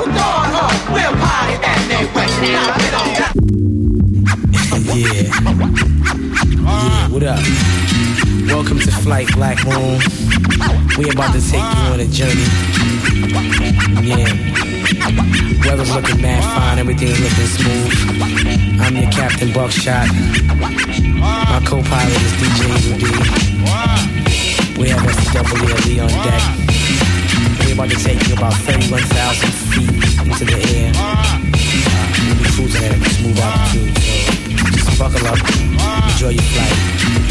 Yeah. to flight, Black Moon. We about to take you on a journey. Yeah. Weather's looking mad fine, everything's looking smooth. I'm your Captain Buckshot. My co-pilot is DJ Rudy. We have SWLE on deck. We're about to take you about 31,000 feet into the air. We'll be cruising at a smooth altitude, so just buckle up, enjoy your flight.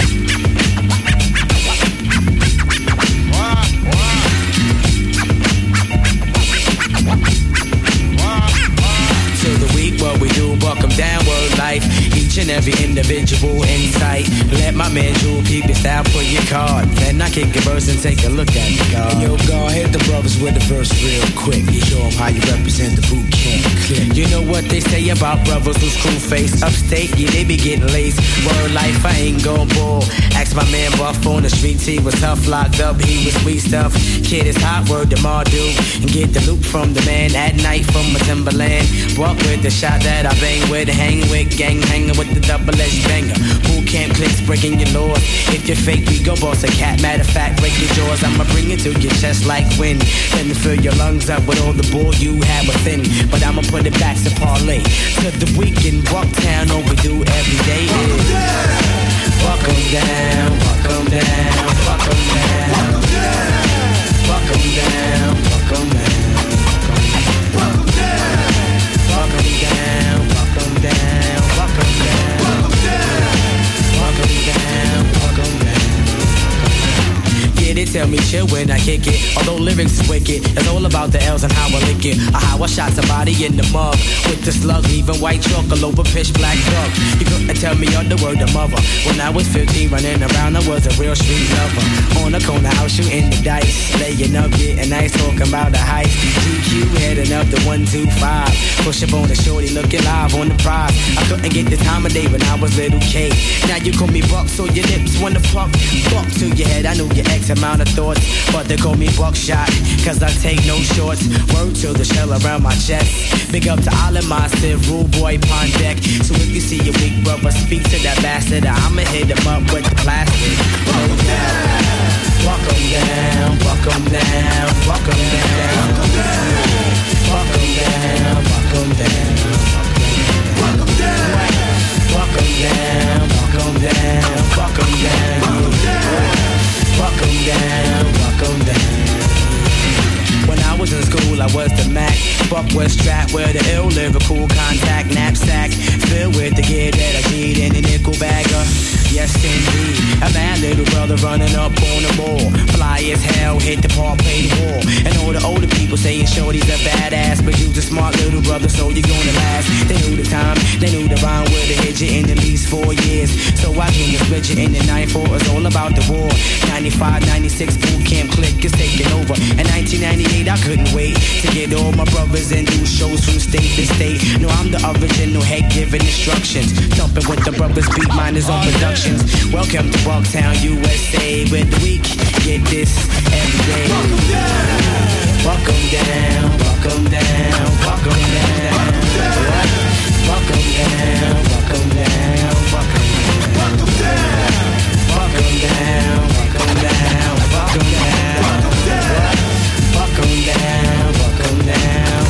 Till the week, what we do, buck 'em down, word life. Each and every individual insight. Let my man Jewel peep the style, put your card. Then I kick a verse and take a look at the guard. Yo, God, hit the brothers with the verse real quick. You show them how you represent the boot camp clique. You know what they say about brothers who's crew face upstate? Yeah, they be getting laced. Word life, I ain't gon' bull. Ask my man Buff on the streets, he was tough, locked up, he was sweet stuff. Kid is hot, word to Mardu. And get the loot from the man at night from a Timberland. Walk with the shot that I bang with, hang with, gang hanging with the double-edged banger. Boot camp clicks breaking your laws. If you're fake, we go boss a cat. Matter of fact, break your jaws. I'ma bring it to your chest like wind. Let me fill your lungs up with all the bull you have within. But I'ma put it back to parlay. To the weekend, Bucktown, all we do every day is buck 'em down, buck 'em down, buck 'em down, buck 'em down, buck 'em down. They tell me chill when I kick it. Although lyrics is wicked, it's all about the L's and how I lick it. Or how I shot somebody in the mug with the slug, even white chalk all over pitch black dog. You couldn't tell me on the word of mother. When I was 15 running around, I was a real street lover. On the corner house shooting the dice, laying up, getting nice, talking about the heist. GQ heading up the 125. Push up on the shorty, looking live on the prize. I couldn't get the time of day when I was little K. Now you call me Buck, so your lips wanna pluck. Buck to your head, I know your X amount of thoughts, but they call me Buckshot, cause I take no shorts. Word to the shell around my chest. Big up to all of my stiff rude boy pond deck. So if you see your weak brother, speak to that bastard, I'ma hit him up with the plastic. Buck 'em down, buck 'em down, buck 'em down, buck 'em down, buck 'em down, buck 'em down, buck 'em down, buck 'em down, buck 'em down, buck 'em down. Buck 'em down, buck 'em down. When I was in school, I was the Mac. Buck was strapped with the ill lyrical contact knapsack filled with the gear that I need in a nickel bagger. Yes, indeed. A bad little brother running up on the mall. Fly as hell, hit the park, play the wall. And all the older people saying shorty's a badass, but you's a smart little brother, so you're gonna last. They knew the time, they knew the rhyme would have hit you in at least 4 years. So I came to split you in the 9-4. It's all about the war. 95, 96 boot camp click is taking over. In 1998, I couldn't wait to get all my brothers and do shows from state to state. No, I'm the original head giving instructions. Thumping with the brothers, beat miners on production. Welcome to Bucktown, USA. With the week, get this every day. Buck 'em down, buck 'em down, buck 'em down, buck 'em down, buck 'em down, buck 'em down, buck 'em down, buck 'em down, buck 'em down, buck 'em down, buck 'em down, buck 'em down, buck 'em down.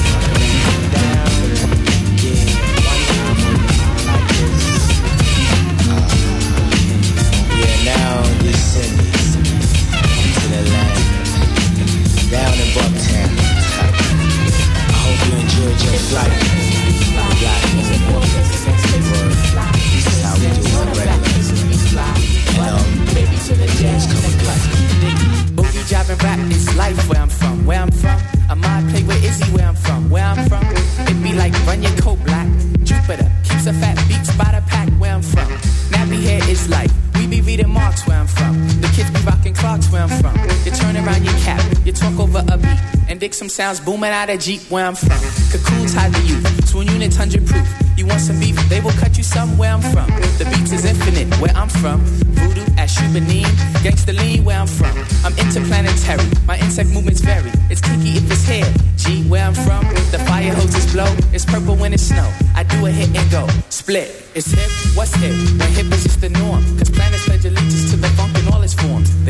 Now listen to the land down in Bucktown. I hope you enjoyed your flight. This is how we do it regular. And boogie driving rap is life where I'm from. Where I'm from, I might play with Izzy where I'm from. Where I'm from, it be like run your coat black. Jupiter keeps a fat beats by the pack. Where I'm from, nappy hair is life. We be reading Marks where I'm from. The kids be rocking Clarks where I'm from. You turn around your cap, you talk over a beat, and dig some sounds booming out of Jeep where I'm from. Cocoons hide the youth, twin units 100 proof. You want some beef, they will cut you some where I'm from. The beats is infinite where I'm from. Voodoo at Shubanim, gangsta lean where I'm from. I'm interplanetary, my insect movements vary. It's kinky if it's hair. G where I'm from, the fire hoses blow. It's purple when it's snow. I do a hit and go, split. It's hip, what's hip? When hip is just the norm. Cause planets pledge allegiance to the funk in all its forms.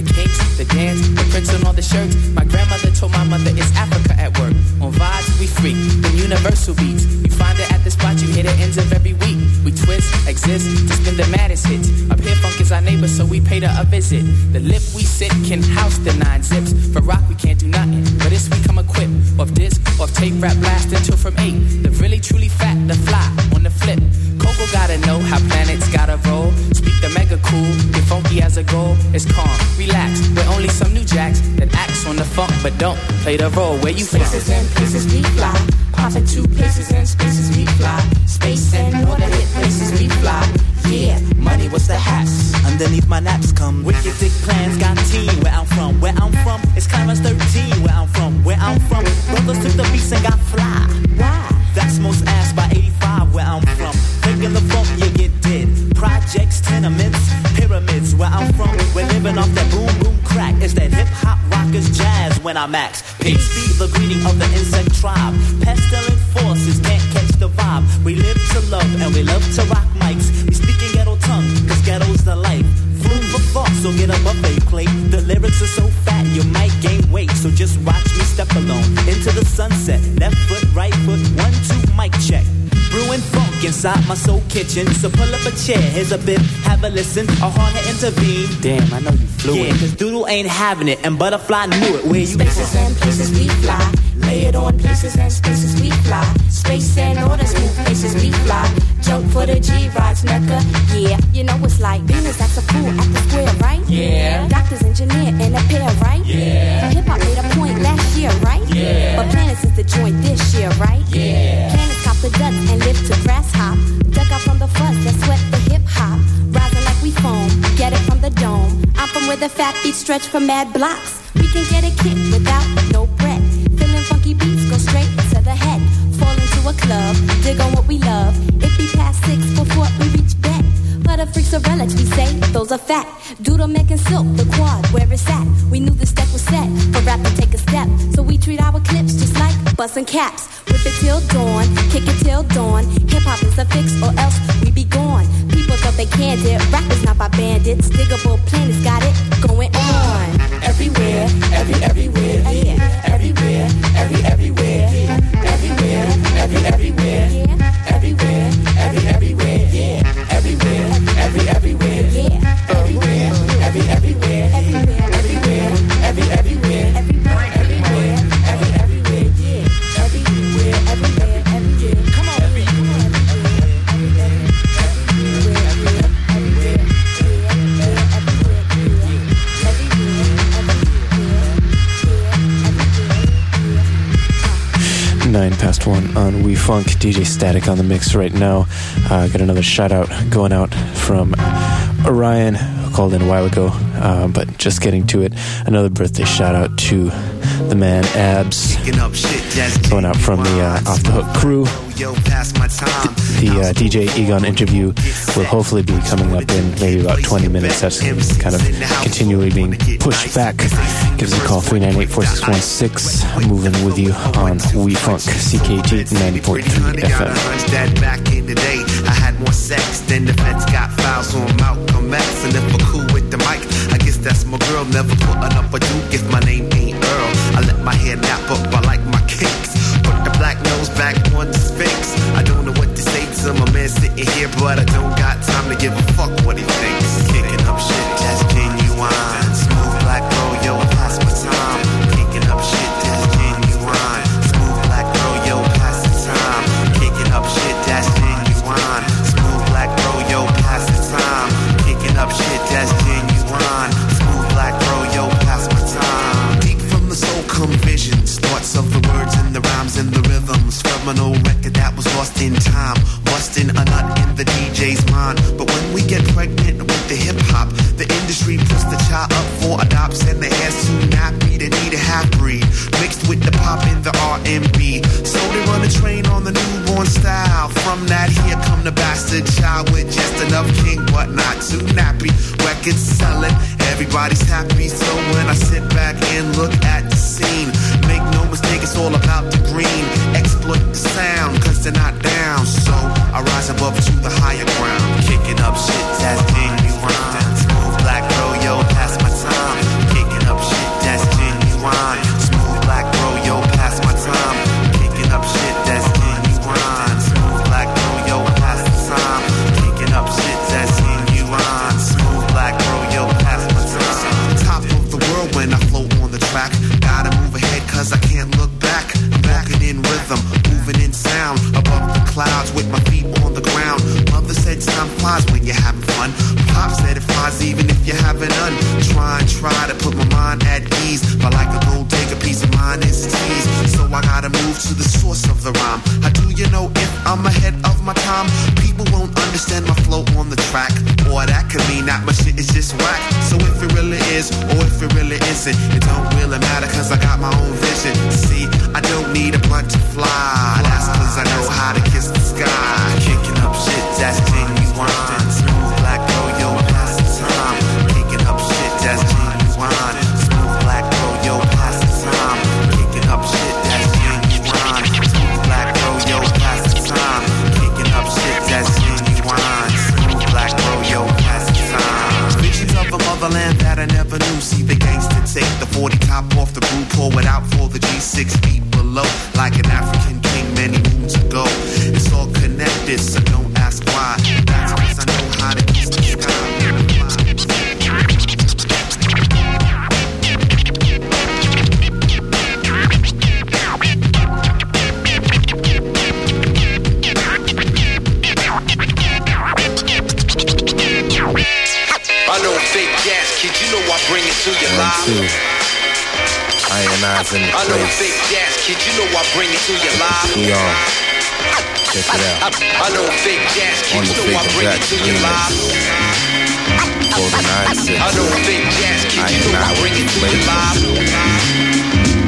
the dance, the prints on all the shirts. My grandmother told my mother it's Africa at work. On vibes, we freak, the universal beats. You find it at the spot, you hit the ends of every week. We twist, exist, to spin the maddest hits. Up here, funk is our neighbor, so we paid her a visit. The lip we sit can house the 9 zips. For rock, we can't do nothing, but this we come equipped. Off disc, off tape, rap blast until from 8. The really truly fat, the fly, on the flip. Coco gotta know how planets gotta roll. Speak the mega cool, get funky as a goal. It's calm, relax, with only some new jacks that acts on the funk, but don't play the role. Where you from? Places and places we fly. Popping to places and spaces we fly. Space and all the hit places we fly. Yeah, money was the hats. Underneath my naps come wicked dick plans, got teen. Where I'm from, it's Clarence 13. Where I'm from, brothers took the beats and got fly. Why? That's most ass by 85. Where I'm from, thinking the funk you get dead. Projects, tenements, pyramids. Where I'm from, we're living off that boom boom crack. It's that hip hop rockers jazz when I max. Peace be the greeting of the insect tribe. Pestilent forces can't catch the vibe. We live to love and we love to rock mics. We speak in ghetto tongue, cause ghetto's the life. Food for thought, so get a buffet plate. The lyrics are so fat, you might gain weight. So just watch me step alone into the sunset. Left foot, right foot, 1, 2, mic check. Brewing funk inside my soul kitchen. So pull up a chair, here's a bit, have a listen. A horn to intervene. Damn, I know you fluid. Yeah, cause Doodle ain't having it, and Butterfly knew it. Where you Spaces and places we fly. Lay it on places and spaces we fly. Space and all the smooth places we fly. Jump for the G-Rides, Mecca. Yeah, you know it's like Venus acts a fool at the square, right? Yeah. Doctors, engineer, and a pair, right? Yeah. Hip-hop made a point last year, right? Yeah. But planets is the joint this year, right? Yeah. Planets cop the guts and live to grass hop. Duck out from the fuzz that sweat the hip-hop. Rising like we foam, get it from the dome. I'm from where the fat beats stretch for mad blocks. We can get it kicked without no breath. Feeling funky beats, go straight to the head. Fall into a club, dig on what we love. It be past 6 before we reach bed. But the freaks are relics, we say, those are fat. Doodle making silk, the quad, where it's at. We knew the step was set, for rap to take a step. So we treat our clips just like bussin' caps. Whip it till dawn, kick it till dawn. Hip-hop is a fix or else we be gone. People thought they canned it, rap is not by bandits. Diggable planets got it going on. Everywhere, everywhere, yeah. Everywhere, everywhere, yeah. Everywhere, everywhere, yeah. Everywhere, everywhere, yeah. Everywhere, everywhere, yeah. Everywhere, everywhere, everywhere, everywhere, everywhere, everywhere, everywhere, yeah. Everywhere, everywhere. Come on, Nine past 1 on We Funk. DJ Static on the mix right now. Got another shout out going out from Orion, who called in a while ago, but just getting to it. Another birthday shout out to the man Abs, going out from the Off the Hook crew. The DJ Egon interview will hopefully be coming up in maybe about 20 minutes. That's kind of continually being pushed back. Give us a call, 398-4616. Moving with you on We Funk, CKT 90.3 FM. Back in the day, I had more sex than the feds got files on Malcolm X. And if we're cool with the mic, I guess that's my girl. Never putting up a duke if my name ain't Earl. I let my hair nap up, I like my kicks. Put the black nose back on the Sphinx. I don't know what to say to my man sitting here, but I don't got time to give a fuck what he thinks. Kicking up shit that's genuine. Smooth black girl, yo, pass my time. Kicking up shit that's genuine. Smooth black girl, yo, pass the time. Kicking up shit that's genuine. Smooth black girl, yo, pass the time. Kicking up shit that's genuine. Smooth black girl, yo, pass my time. Deep from the soul come visions, thoughts of the words and the rhymes and the rhythms. From an old record that was lost in time, busting a nut in the DJ's mind. But when we get pregnant with the hip hop, the industry puts the child up for adopts, and the hair's too nappy to need a half breed mixed with the pop and the R&B. So they run a train on the newborn style. From that here come the bastard child with just enough king but not too nappy. Records selling, everybody's happy. So when I sit back and look at the scene, make no mistake, it's all about the green. Exploit the sound, cause they're not down. So I rise above to the higher ground. Kicking up shit that's genuine. Smooth black girl, yo, pass my time. Kicking up you having none. Try to put my mind at ease. But like a gold digger, peace of mind is teased. So I gotta move to the source of the rhyme. How do you know if I'm ahead of my time? People won't understand my flow on the track. Or that could mean that my shit is just whack. So if it really is, or if it really isn't, it don't really matter cause I got my own vision. See, I don't need a blunt to fly. That's cause I know how to kiss the sky. Kicking up shit that's genuine. Smooth black girl, yo, pass the time. Kicking up shit that's genuine. Smooth black girl, yo, pass the time. Kicking up shit that's genuine. Smooth black girl, yo, pass the time. Kicking up shit that's genuine. Smooth black girl, yo, pass the time. Visions of a motherland that I never knew. See the gangster take the 40 top off the brew, pour it out for the G6 feet below. Like an African king many moons ago. It's all connected, so don't ask why. That's cause I know how to kiss the sky. I know big gas, kid, you know I bring it to your live. Ionize in the I know place. big gas, kid, you know I bring it to your live. We on. Check it out. I know big gas, kid, you know I bring it to your live. I know big gas, kid, you know I bring it to your live.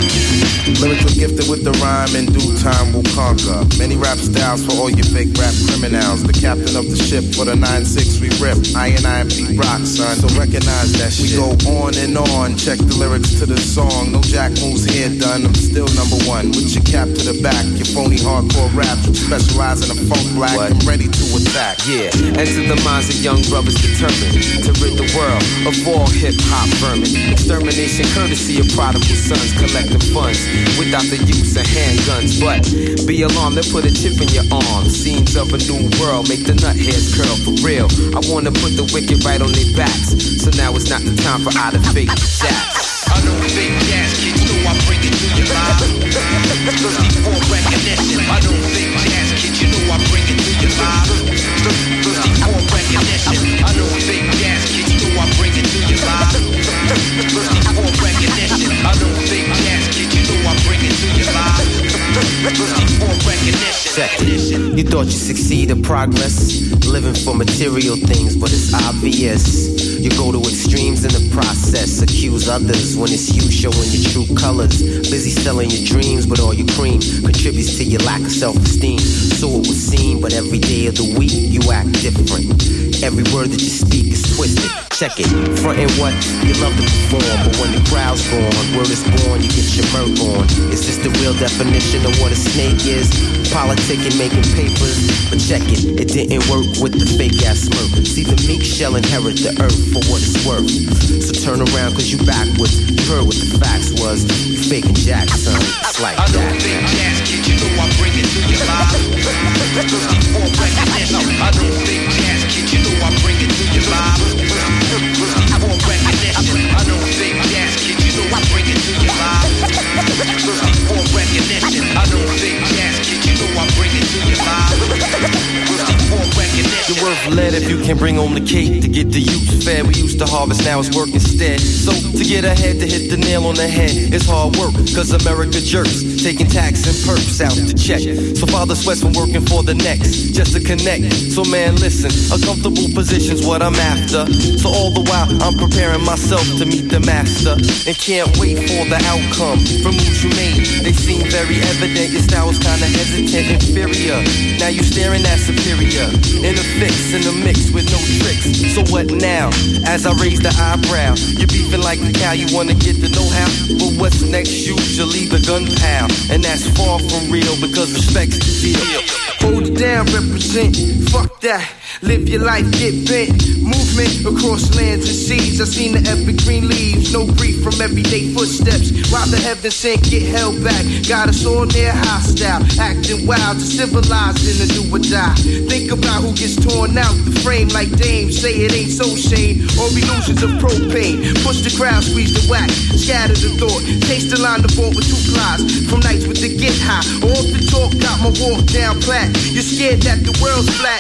Lyrically gifted with the rhyme, in due time will conquer. Many rap styles for all your fake rap criminals. The captain of the ship for the 9-6 we rip. I and beat rock, son, so recognize that shit. We go on and on, check the lyrics to the song. No jack moves here done, I'm still number one. With your cap to the back, your phony hardcore raps. Specialize in a funk black, I'm ready to attack. Yeah, enter the minds of young brothers determined to rid the world of all hip-hop vermin. Extermination courtesy of prodigal sons collecting funds without the use of handguns. But be alarmed, they put a chip in your arm. Scenes of a new world make the nut hairs curl for real. I wanna put the wicked right on their backs, so now it's not the time for out of fake jacks. I know big gas, kid, you know I bring it to your live. Thirsty for recognition. I know big gas, kid, you know I bring it to your live. Thirsty for recognition. I know big gas, kid, you know I bring it to your live. Thirsty for recognition. I know big gas, kid, you know I bring it to your live. Thirsty for recognition. You thought you succeeded, progress, living for material things, but it's obvious. You go to extremes in the process, accuse others when it's you showing your true colors. Busy selling your dreams, but all your cream contributes to your lack of self-esteem. So it would seem, but every day of the week you act different. Every word that you speak is twisted. Check it, frontin' what you love to perform, but when the crowd's gone, word is born, you get your murk on. Is this the real definition of what a snake is? Politicking, making papers, but check it, it didn't work with the fake ass smirk. See, the meek shall inherit the earth for what it's worth. So turn around, cause you backwards. You heard what the facts was. You faking Jack, son. It's like I know that. big gas, kid, you know I bring it to your live. Thirsty for recognition. I know big gas, kid, you know I bring it to your live. Thirsty for recognition. I know big gas, kid, you know I bring it to your live. Thirsty for recognition. I know big gas, kid, you know I bring it to your live. Thirsty for recognition. You're worth lead if you can bring home the cake to get the youth fed. We used to harvest, now it's work instead. So to get ahead, to hit the nail on the head, it's hard work, cause America jerks, taking tax and perks out to check. So father sweats from working for the next, just to connect. So man, listen, a comfortable position's what I'm after. So all the while, I'm preparing myself to meet the master, and can't wait for the outcome from moves you made. They seem very evident, your style was kinda hesitant, inferior. Now you staring at superior, in a fix, in a mix with no tricks. So what now? As I raise the eyebrow, you're beefing like a cow, you wanna get the know-how. But what's next? Usually the gun pal, and that's far from real because respect's the deal. Hold it down, represent, fuck that. Live your life, get bent. Movement across lands and seas. I seen the epic green leaves. No grief from everyday footsteps. While the heaven sent, get held back. Got us all near hostile. Acting wild to civilized in a do or die. Think about who gets torn out the frame like Dame. Say it ain't so shame. Or illusions of propane. Push the crowd, squeeze the whack. Scatter the thought. Taste the line, the ball with two flies. From nights with the get high. All the talk got my walk down flat. You're scared that the world's flat. The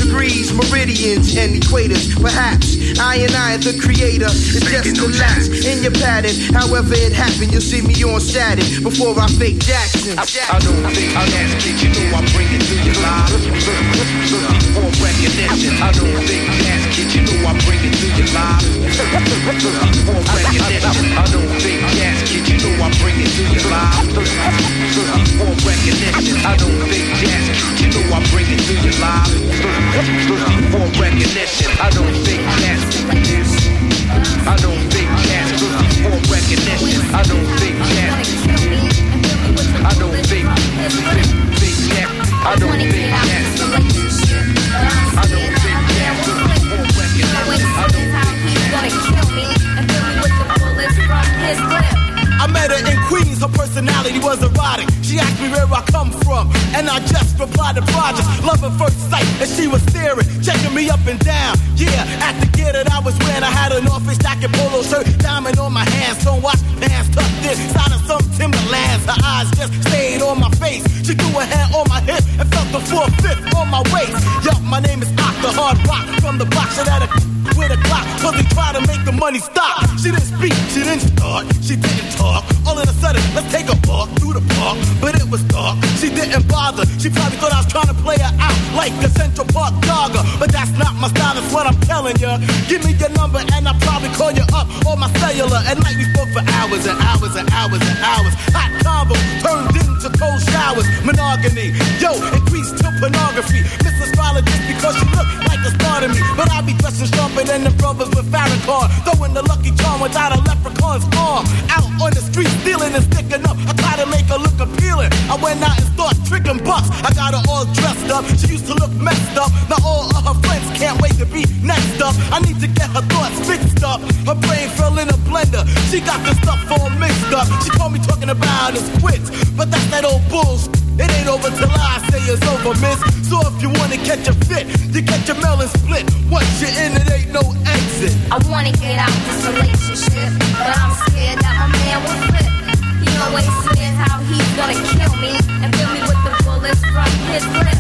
degrees, meridians, and equators. Perhaps I am the creator. It's just a lapse in your pattern. However it happened, you'll see me on Saturn before I fake Jackson. I don't think I ask kids, you know I bring it to your live. For recognition. I don't think ask kids, you know I bring it to your live. For recognition. I don't think ask kids, you know I bring it to your live. For recognition. I don't think ask kids, you know I bring it to your live. For recognition. I don't think ask kids. I don't think ask for recognition. I don't think ask. I don't think ask. I don't think ask. I don't think ask for recognition. I don't think he's gonna kill me and fill me with the bullets from his clip. I met her in Queens, her personality was erotic. She asked me where I come from, and I just replied to project. Love at first sight, and she was staring, checking me up and down. Yeah, at the gear that I was wearing, I had an North Face jacket, polo shirt, diamond on my hands, don't watch hands tucked in, signing some Timberlands. Her eyes just stayed on my face. She threw her hand on my hip and felt the 4/5 on my waist. Yup, my name is Octa Hard Rock from the box of that with a clock, cause they try to make the money stop. She didn't speak, she didn't start, she didn't talk. All of a sudden, let's take a walk through the park, but it was dark. She didn't bother, she probably thought I was trying to play her out like a Central Park jogger. But that's not my style, that's what I'm telling ya. Give me your number and I'll probably call you up on my cellular. At night we spoke for hours and hours and hours and hours. Hot combo turned into cold showers. Monogamy, yo, increased to pornography. Miss Astrologist because she looked like the star to me. But I be dressing sharper than the brothers with Farrakhan. Throwing the Lucky Charm without a leprechaun's arm. Out on the street stealing and sticking up. I try to make her look appealing. I went out and started tricking bucks. I got her all dressed up. She used to look messed up. Now all of her friends can't wait to be next up. I need to get her thoughts fixed up. Her brain fell in a blender. She got the stuff all mixed up. She called me talking about his quits, but that's that old bullshit. It ain't over till I say it's over, miss. So if you wanna catch a fit, you get your melon split. Once you're in, it ain't no exit. I wanna get out this relationship, but I'm scared that my man will flip. He always says how he's gonna kill me and fill me with the bullets from his lip.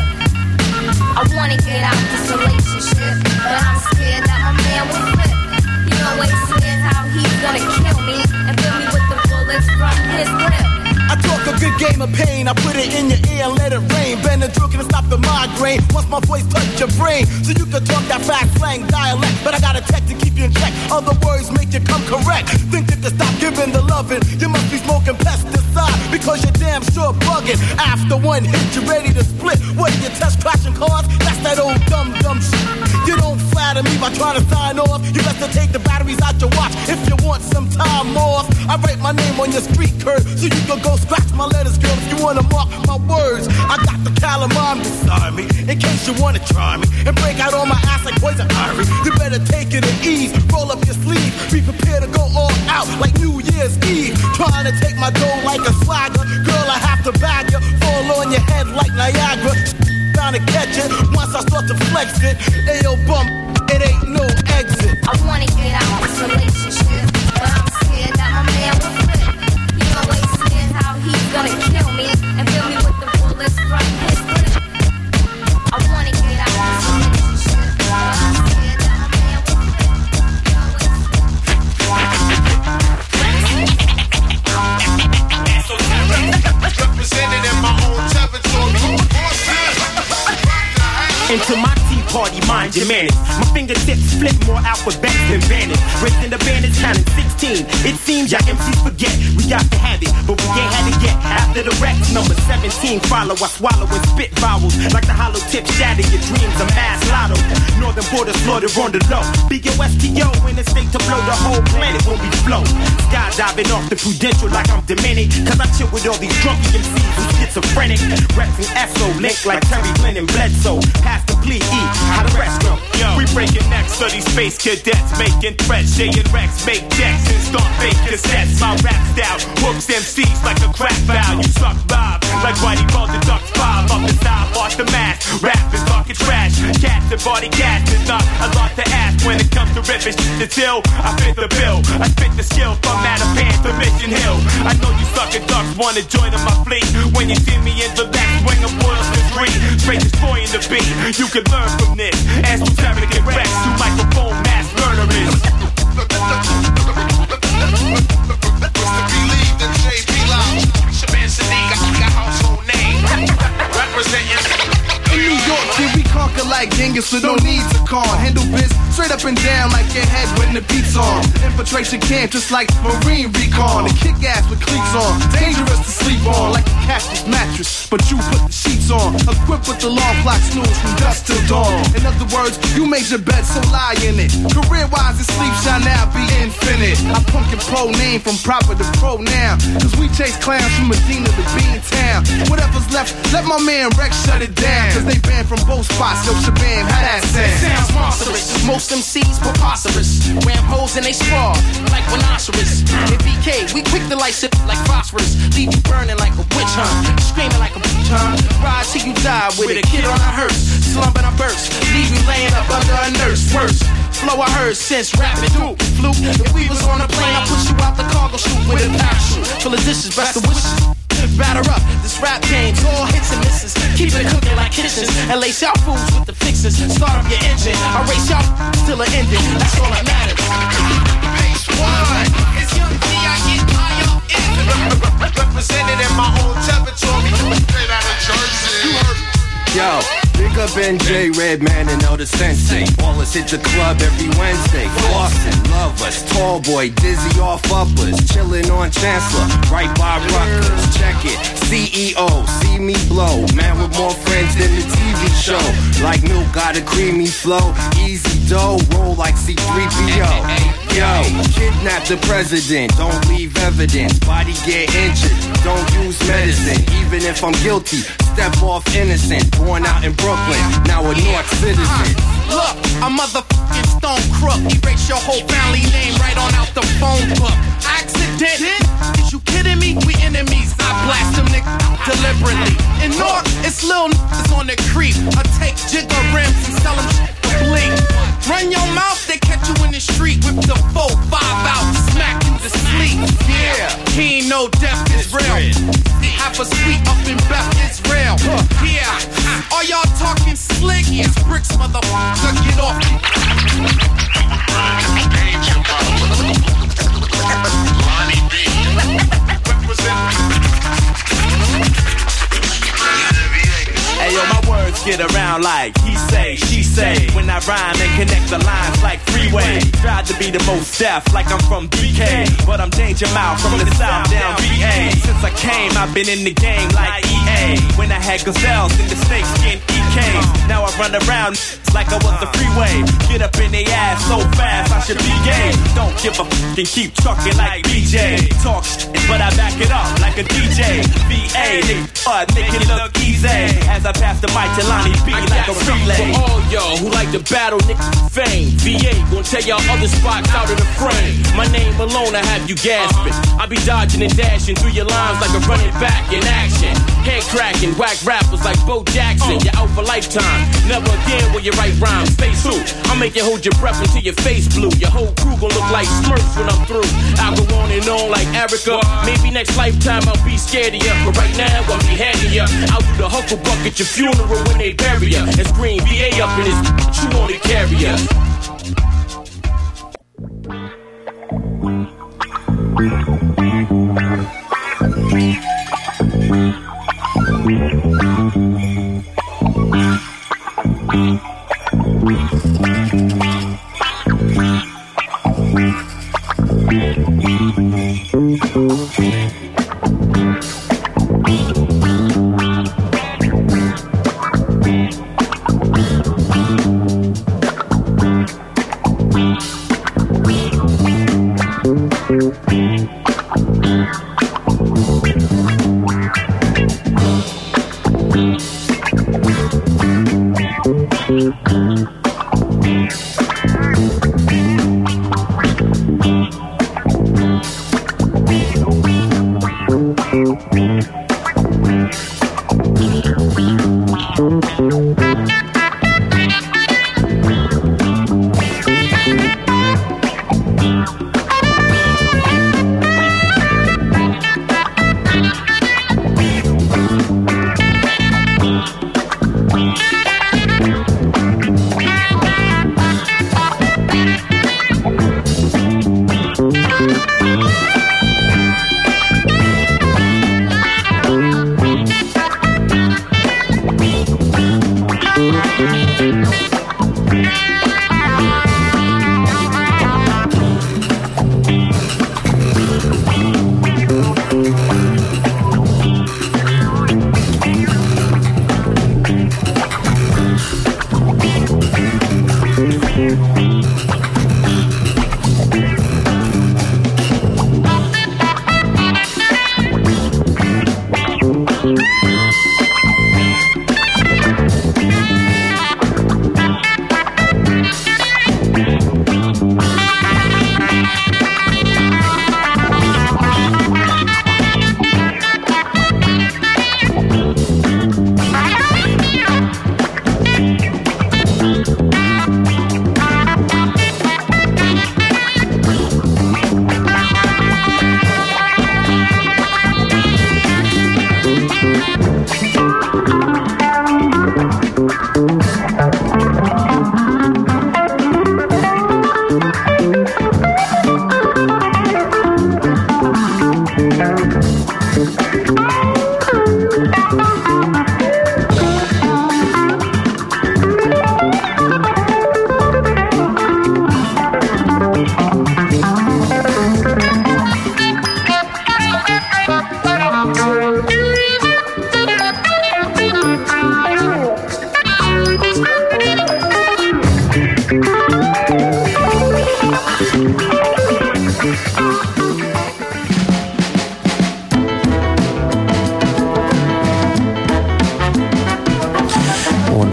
I wanna get out this relationship, but I'm scared that my man will flip. He always says how he's gonna kill me and fill me with the bullets from his lip. I talk a good game of pain, I put it in your ear and let it rain. Benadryl can stop the migraine once my voice touch your brain. So you can talk that fast slang dialect, but I got a tech to keep you in check. Other words make you come correct. Think you can stop giving the loving, you must be smoking pesticide because you're damn sure bugging. After one hit, you're ready to split. What do you test crashing cars? That's that old dumb shit. You don't flatter me by trying to sign off. You got to take the batteries out your watch if you want some time off. I write my name on your street curb so you can go scratch my letters, girl, if you wanna mark my words. I got the calamine beside me, in case you wanna try me, and break out on my ass like poison ivy. You better take it at ease, roll up your sleeve, be prepared to go all out like New Year's Eve. Trying to take my dough like a swagger, girl, I have to bag you, fall on your head like Niagara. Bound to catch it, once I start to flex it, ayo bump, it ain't no exit. I wanna get out this relationship, but I'm scared that my man will flip. He always says how he's gonna kill me and fill me with the bullets from his lip. I wanna get out this relationship, but I'm scared that my man will flip. Represented in my own territory. Into my tea party, mind your manners. My fingertips flip more alphabets than banners. Raising the banners, counting 16. It seems y'all MCs forget. We got to have it, but we ain't had it yet. After the Rex, number 17 follow. I swallow and spit vowels. Like the hollow tip shatter your dreams. A mass lotto. Northern border slaughtered on the low. B-O-S-T-O in the state to blow the whole planet when we flow. Skydiving off the Prudential like I'm Dominic. Cause I chill with all these drunky MCs who's schizophrenic. Repping S.O. linked like Terry Glenn and Bledsoe. Complete E, how the rest go. Yo, we breaking necks of these space cadets, making threats. Jay and Rex make decks and start fake cassettes. My rap style hooks MCs like a crack valve. You suck vibe like Whitey Ball the Ducks 5 up the side, off the mask. Rappers talking trash, cats and body cats is not a lot to ask. When it comes to ripping shit to till, I fit the bill. I spit the skill from Mattapan to Mission Hill. I know you suckin' ducks wanna join in my fleet. When you see me in the back, swing a boils and street. Straight destroying the beat. You can learn from this. As we terrorist Rex, to microphone mass murderers. Believe that JP Loud, Shaban Sadiq, got household name. Representing in New York, yeah, we conquer like Genghis, so no need to con. Handle biz straight up and down like your head when the beat's on. Infiltration camp just like Marine Recon. And kick ass with cleats on. Dangerous to sleep on like a cactus mattress, but you put the sheets on. Equipped with the long clock snooze from dusk till dawn. In other words, you made your bed, so lie in it. Career-wise, this sleep shall now be infinite. I punk your pro name from proper to pro now. Cause we chase clowns from Medina to Beantown. Whatever's left, let my man Rex shut it down. Cause they banned from both spots, yo Shabam, how that sound? It sounds monstrous, most MCs preposterous. Ram hoes and they sprawl like rhinoceros. In BK, we quick to light shit like phosphorus. Leave you burning like a witch hunt, screaming like a bitch hunt. Ride till you die with a kid on a hearse. Slumping a burst, leave you laying up under a nurse. Worse, flow I heard since rapping through fluke. If we was on a plane, I'd push you out the cargo chute with a parachute full of dishes, best of wishes. Batter up, this rap game's all hits and misses. Keep it cooking like kitchens and lace y'all fools with the fixes. Start up your engine, I race y'all till it ended. That's all that matters. Pace one, it's Young T, I get high up in. Represented in my own territory. Straight out of Jersey. You heard. Yo, big up NJ, Redman, and Elder Sensei. Ballers hit the club every Wednesday. Boston, love us. Tall boy, dizzy off uppers. Chillin' on Chancellor, right by Rutgers. Check it, CEO, see me blow. Man with more friends than the TV show. Like Milk got a creamy flow. Easy dough, roll like C-3PO. Yo, kidnap the president, don't leave evidence. Body get injured, don't use medicine. Even if I'm guilty, step off innocent. Born out in Brooklyn, now a North citizen. Look, a motherfucking stone crook. Erase your whole family name right on out the phone book. Accident? Is you kidding me? We enemies. I blast them niggas deliberately. In North, it's little niggas on the creep. I take jigger rims and sell them shit to bleak. Run your mouth, they catch you in the street with the 4-5 out, smack you to sleep. Yeah, he ain't no death is real. Half a sweet up in Beth is real. Yeah, are y'all talking slick? Yes, bricks, motherfucker, get off. Lonnie B. Hey yo, my words get around like he say, she say. When I rhyme and connect the lines like freeway. Tried to be the most deaf like I'm from BK, but I'm Danger Mouse from the south down VA. Since I came, I've been in the game like EA. When I had gazelles in the snakeskin EKs. Now I run around like I was the freeway. Get up in they ass so fast, I should be gay. Don't give a f and keep trucking like BJ. Talk shit, but I back it up like a DJ. VA, nigga, make it look easy. As I pass the mic to Lonnie B like a relay. For all y'all who like to battle niggas fame, VA gon' tell y'all other spots out of the frame. My name alone, I have you gasping. I be dodging and dashing through your lines like a running back in action. Head cracking, whack rappers like Bo Jackson. You're out for lifetime. Never again will you write rhymes. Face who? I'll make you hold your breath until your face blue. Your whole crew gon' look like Smurfs when I'm through. I'll go on and on like Erica. Maybe next lifetime I'll be scared of ya, but right now I'll be handing ya. I'll do the hucklebuck at your funeral when they bury ya, and scream VA up in his you wanna carry ya.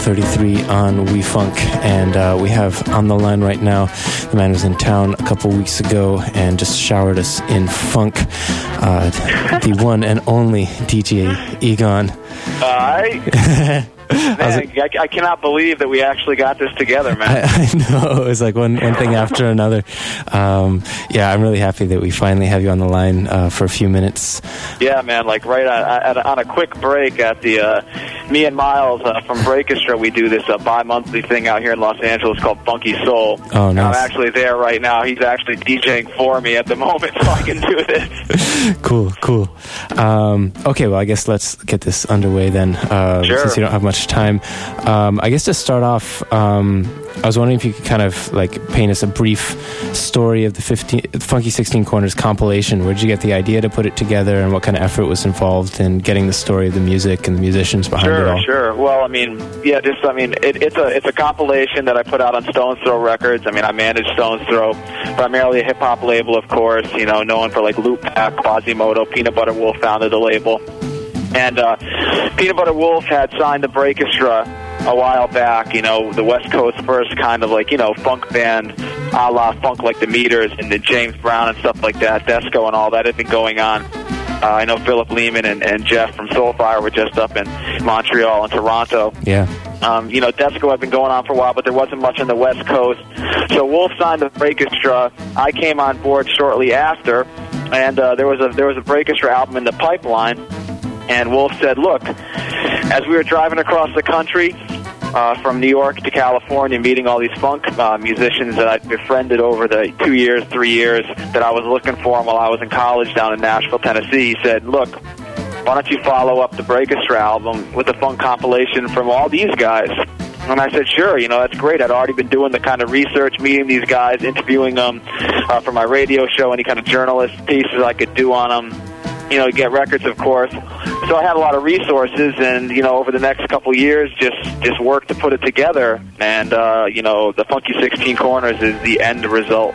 133 on We Funk, and we have on the line right now the man who was in town a couple weeks ago and just showered us in funk, the one and only DJ Egon. Hi. Man, I cannot believe that we actually got this together, man. I know. It was like one thing after another. Yeah, I'm really happy that we finally have you on the line for a few minutes. Yeah, man, like right on a quick break at the me and Miles from Breakestra, we do this bi-monthly thing out here in Los Angeles called Funky Soul. Oh, nice. I'm actually there right now. He's actually DJing for me at the moment, so I can do this. Cool. Okay, well, I guess let's get this underway then, Sure. since you don't have much time. I guess to start off, I was wondering if you could kind of like paint us a brief story of the Funky 16 Corners compilation. Where did you get the idea to put it together, and what kind of effort was involved in getting the story of the music and the musicians behind it all? Sure. Well, it's a compilation that I put out on Stone's Throw Records. I mean, I manage Stone's Throw, primarily a hip-hop label, of course, known for like Loop Pack, Quasimodo, Peanut Butter Wolf founded the label. And Peanut Butter Wolf had signed to Breakestra a while back, the West Coast first kind of like, funk band, a la funk like the Meters and the James Brown and stuff like that, Desco and all that had been going on. I know Philip Lehman and Jeff from Soulfire were just up in Montreal and Toronto. Yeah. Desco had been going on for a while, but there wasn't much on the West Coast. So Wolf signed to Breakestra. I came on board shortly after, and there was a Breakestra album in the pipeline. And Wolf said, look, as we were driving across the country from New York to California, meeting all these funk musicians that I'd befriended over the 3 years that I was looking for while I was in college down in Nashville, Tennessee, he said, look, why don't you follow up the Breakestra album with a funk compilation from all these guys? And I said, sure, that's great. I'd already been doing the kind of research, meeting these guys, interviewing them for my radio show, any kind of journalist pieces I could do on them. Get records, of course. So I had a lot of resources, and over the next couple years, just work to put it together. And the Funky 16 Corners is the end result.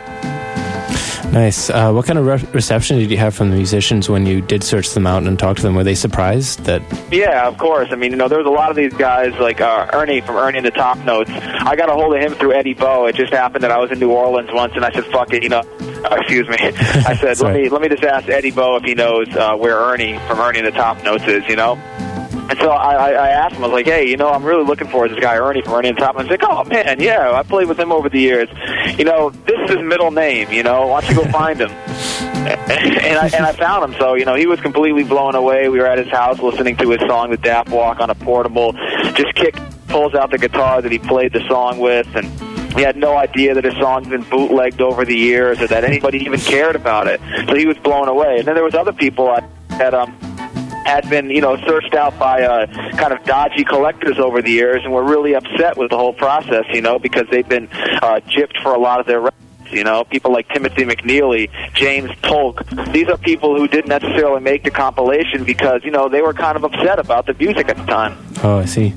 Nice. What kind of reception did you have from the musicians when you did search them out and talk to them? Were they surprised that? Yeah, of course. I mean, there was a lot of these guys, like Ernie from Ernie and the Top Notes. I got a hold of him through Eddie Bo. It just happened that I was in New Orleans once, and I said, fuck it, excuse me. I said, let me just ask Eddie Bo if he knows where Ernie from Ernie and the Top Notes is, And so I asked him, I was like, hey, I'm really looking for this guy Ernie from Ernie and the Top Notes. He's like, oh, man, yeah, I played with him over the years. This is his middle name, why don't you go find him? And I found him, so, he was completely blown away. We were at his house listening to his song, The Daft Walk, on a portable, just pulls out the guitar that he played the song with, and he had no idea that his song's been bootlegged over the years or that anybody even cared about it. So he was blown away. And then there was other people that had been, searched out by kind of dodgy collectors over the years and were really upset with the whole process, because they've been gypped for a lot of their records. People like Timothy McNeely, James Polk. These are people who didn't necessarily make the compilation because, they were kind of upset about the music at the time. Oh, I see.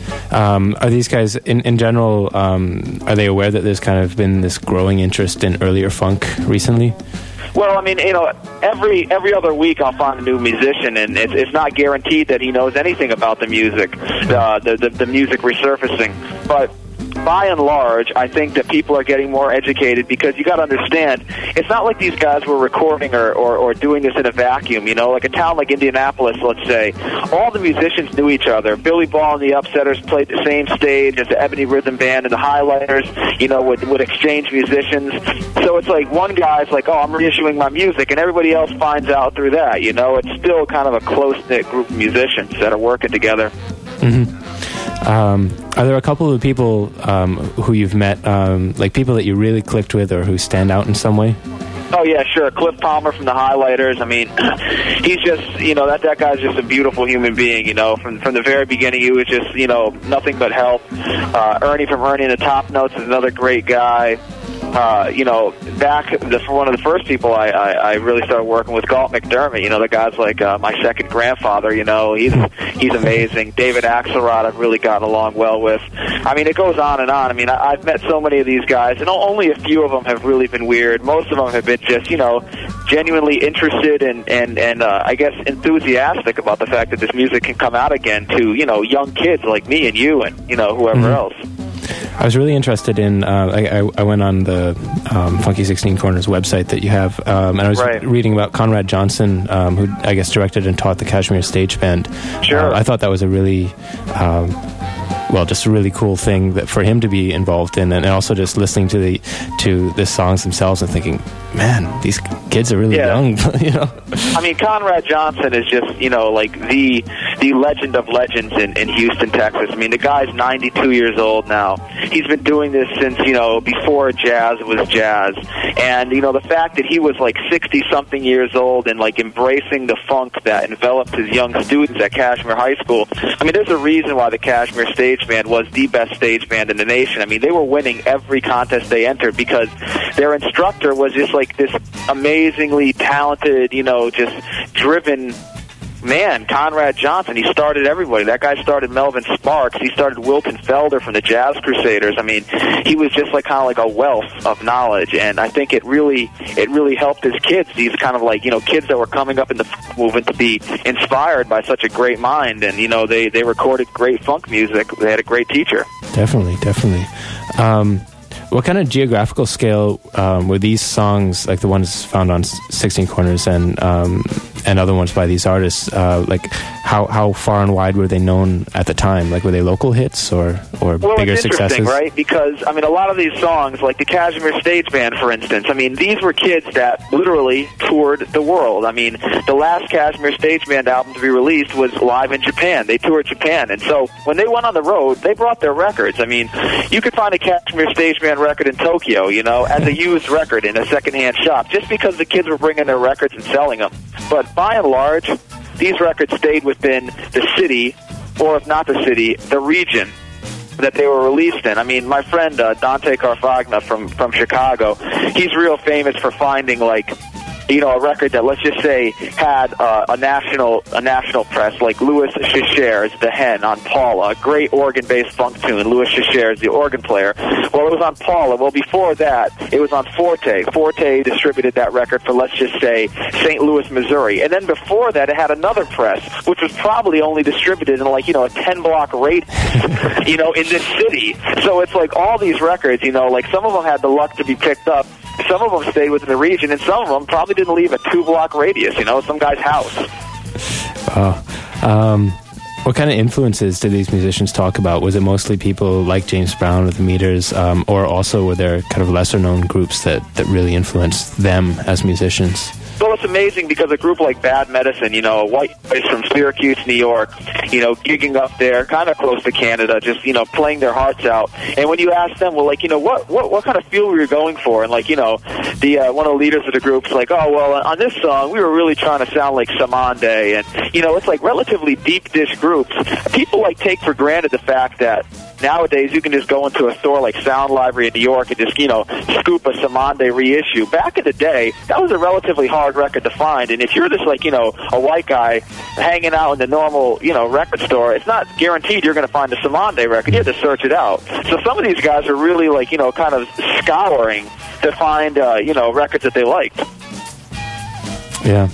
Are these guys, in general, are they aware that there's kind of been this growing interest in earlier funk recently? Well, I mean, every other week I'll find a new musician, and it's not guaranteed that he knows anything about the music, the music resurfacing. But by and large, I think that people are getting more educated because you got to understand, it's not like these guys were recording or doing this in a vacuum, like a town like Indianapolis, let's say. All the musicians knew each other. Billy Ball and the Upsetters played the same stage as the Ebony Rhythm Band, and the Highlighters, would exchange musicians. So it's like one guy's like, oh, I'm reissuing my music, and everybody else finds out through that, It's still kind of a close-knit group of musicians that are working together. Mm-hmm. Are there a couple of people who you've met, like people that you really clicked with or who stand out in some way? Oh, yeah, sure. Cliff Palmer from the Highlighters. I mean, he's just, that guy's just a beautiful human being, From the very beginning, he was just, nothing but help. Ernie from Ernie and the Top Notes is another great guy. one of the first people I really started working with, Galt McDermott. You know, the guy's like my second grandfather. You know, he's amazing. David Axelrod, I've really gotten along well with. I mean, it goes on and on. I mean, I've met so many of these guys, and only a few of them have really been weird. Most of them have been just, you know, genuinely interested and I guess enthusiastic about the fact that this music can come out again to, you know, young kids like me and you and, you know, whoever else. I was really interested in, I went on the Funky 16 Corners website that you have, and I was reading about Conrad Johnson, who I guess directed and taught the Kashmir Stage Band. Sure. I thought that was a really, just a really cool thing that for him to be involved in, and also just listening to the songs themselves and thinking, man, these kids are really young, you know. I mean, Conrad Johnson is just, you know, like the legend of legends in Houston, Texas. I mean, the guy's 92 years old now. He's been doing this since, you know, before jazz was jazz. And, you know, the fact that he was like 60-something years old and like embracing the funk that enveloped his young students at Kashmir High School. I mean, there's a reason why the Kashmir Stage Band was the best stage band in the nation. I mean, they were winning every contest they entered because their instructor was just like this amazingly talented, you know, just driven man, Conrad Johnson. He started everybody. That guy started Melvin Sparks. He started Wilton Felder from the Jazz Crusaders. I mean, he was just like kind of like a wealth of knowledge, and I think it really helped his kids, these kind of like, you know, kids that were coming up in the funk movement, to be inspired by such a great mind. And, you know, they recorded great funk music. They had a great teacher. Definitely. What kind of geographical scale were these songs, like the ones found on 16 Corners and other ones by these artists, like how far and wide were they known at the time? Like, were they local hits or bigger successes? Well, it's interesting, right? Because, I mean, a lot of these songs, like the Kashmir Stage Band, for instance, I mean, these were kids that literally toured the world. I mean, the last Kashmir Stage Band album to be released was live in Japan. They toured Japan. And so when they went on the road, they brought their records. I mean, you could find a Kashmir Stage Band record in Tokyo, you know, as a used record in a secondhand shop, just because the kids were bringing their records and selling them. But by and large, these records stayed within the city, or if not the city, the region that they were released in. I mean, my friend Dante Carfagna from Chicago, he's real famous for finding, like, you know, a record that, let's just say, had a national press, like Louis Chicher's The Hen on Paula, a great organ-based funk tune. Louis Chicher's the organ player. Well, it was on Paula. Well, before that, it was on Forte. Forte distributed that record for, let's just say, St. Louis, Missouri. And then before that, it had another press, which was probably only distributed in, like, you know, a 10-block radius, you know, in this city. So it's like all these records, you know, like some of them had the luck to be picked up. Some of them stayed within the region, and some of them probably didn't leave a 2-block radius, you know, some guy's house. What kind of influences did these musicians talk about? Was it mostly people like James Brown or the Meters, or also were there kind of lesser-known groups that really influenced them as musicians? Well, it's amazing because a group like Bad Medicine, you know, white boys from Syracuse, New York, you know, gigging up there, kind of close to Canada, just, you know, playing their hearts out. And when you ask them, well, like, you know, what kind of feel were you going for? And, like, you know, the one of the leaders of the group's like, oh, well, on this song, we were really trying to sound like Samande. And, you know, it's like relatively deep dish groups. People, like, take for granted the fact that nowadays you can just go into a store like Sound Library in New York and just, you know, scoop a Samande reissue. Back in the day, that was a relatively hard record to find, and if you're just like, you know, a white guy hanging out in the normal, you know, record store, it's not guaranteed you're going to find a Samande record. You have to search it out. So some of these guys are really, like, you know, kind of scouring to find, you know, records that they liked. Yeah.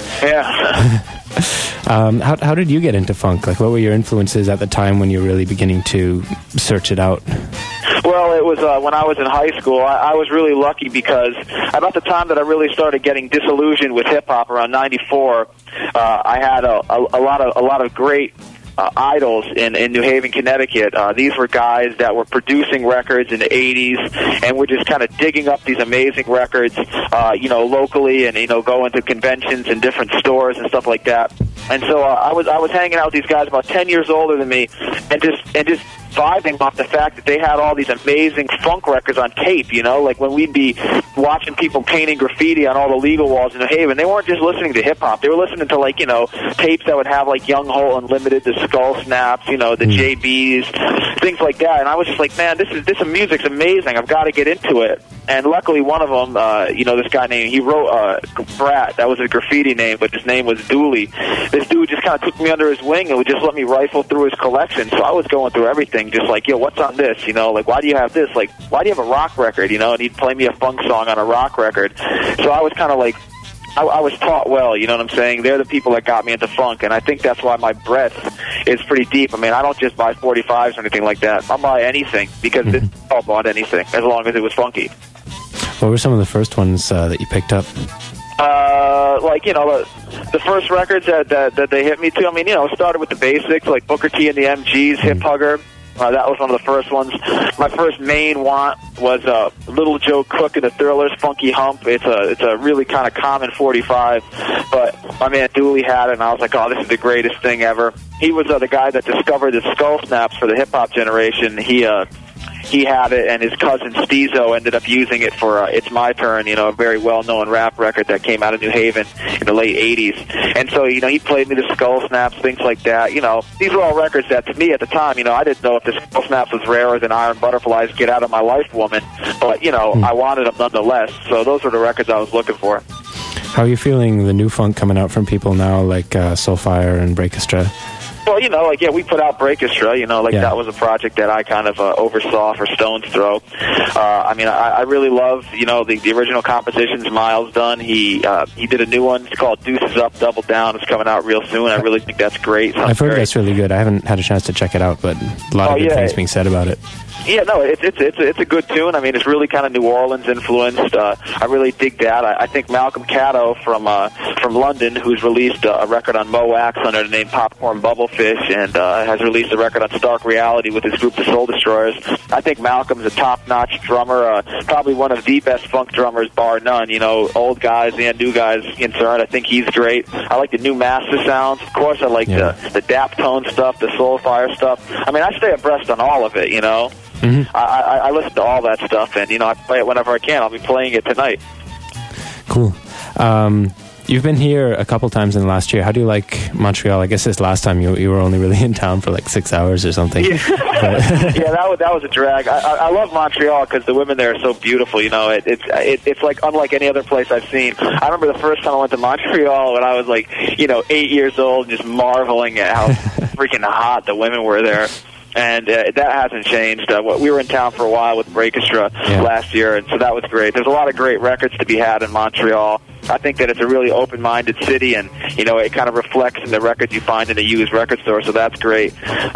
Yeah. How did you get into funk? Like, what were your influences at the time when you were really beginning to search it out? Well, it was when I was in high school. I was really lucky because about the time that I really started getting disillusioned with hip hop, around '94, I had a lot of great idols in New Haven, Connecticut. These were guys that were producing records in the 80s and were just kind of digging up these amazing records, you know, locally, and, you know, going to conventions and different stores and stuff like that. And so I was hanging out with these guys about 10 years older than me, and just vibing off the fact that they had all these amazing funk records on tape, you know, like when we'd be watching people painting graffiti on all the legal walls in New Haven, they weren't just listening to hip-hop, they were listening to, like, you know, tapes that would have, like, Young Hole Unlimited, the Skull Snaps, you know, the JBs, things like that. And I was just like, man, this music's amazing, I've got to get into it. And luckily, one of them, this guy he wrote Brat. That was his graffiti name, but his name was Dooley. This dude just kind of took me under his wing and would just let me rifle through his collection. So I was going through everything, just like, yo, what's on this? Like, why do you have this? Like, why do you have a rock record? And he'd play me a funk song on a rock record. So I was kind of like, I was taught well, you know what I'm saying? They're the people that got me into funk, and I think that's why my breadth is pretty deep. I mean, I don't just buy 45s or anything like that. I'll buy anything, because I'll bought anything, as long as it was funky. What were some of the first ones that you picked up? The first records that they hit me to, I mean, it started with the basics, like Booker T and the MGs, Hip Hugger. That was one of the first ones. My first main want was Little Joe Cook and the Thrillers' Funky Hump. It's a really kind of common 45, but my man Dooley had it, and I was like, oh, this is the greatest thing ever. He was the guy that discovered the skull snaps for the hip-hop generation. He had it, and his cousin Steezo ended up using it for It's My Turn, a very well-known rap record that came out of New Haven in the late 80s. And so, he played me the Skull Snaps, things like that. These were all records that, to me at the time, I didn't know if the Skull Snaps was rarer than Iron Butterfly's Get Out of My Life Woman, but, I wanted them nonetheless. So those were the records I was looking for. How are you feeling the new funk coming out from people now, like Soulfire and Breakestra? Well, we put out Breakestra, that was a project that I kind of oversaw for Stone's Throw. I really love, the original compositions Miles done. He did a new one. It's called Deuces Up, Double Down. It's coming out real soon. I really think that's great. I've heard that's really good. I haven't had a chance to check it out, but a lot of good things being said about it. Yeah, no, it's a good tune. I mean, it's really kind of New Orleans influenced. I really dig that. I think Malcolm Caddo from London, who's released a record on Moax under the name Popcorn Bubblefish, and has released a record on Stark Reality with his group, the Soul Destroyers. I think Malcolm's a top-notch drummer, probably one of the best funk drummers, bar none. Old guys and new guys concerned. I think he's great. I like the new Master sounds. Of course, I like the Daptone stuff, the Soulfire stuff. I mean, I stay abreast on all of it, Mm-hmm. I listen to all that stuff, and I play it whenever I can. I'll be playing it tonight. Cool. You've been here a couple times in the last year. How do you like Montreal? I guess this last time you were only really in town for like 6 hours or something. Yeah, that was a drag. I love Montreal because the women there are so beautiful. It's like unlike any other place I've seen. I remember the first time I went to Montreal when I was like 8 years old, just marveling at how freaking hot the women were there. And that hasn't changed. We were in town for a while with Breakestra last year, and so that was great. There's a lot of great records to be had in Montreal. I think that it's a really open-minded city, and, it kind of reflects in the records you find in a used record store, so that's great.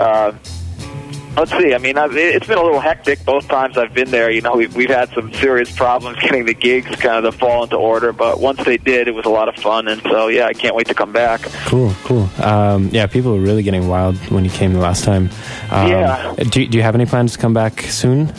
Let's see. I mean, it's been a little hectic both times I've been there. We've had some serious problems getting the gigs kind of to fall into order, but once they did, it was a lot of fun, and so, I can't wait to come back. Cool. People were really getting wild when you came the last time. Do you have any plans to come back soon?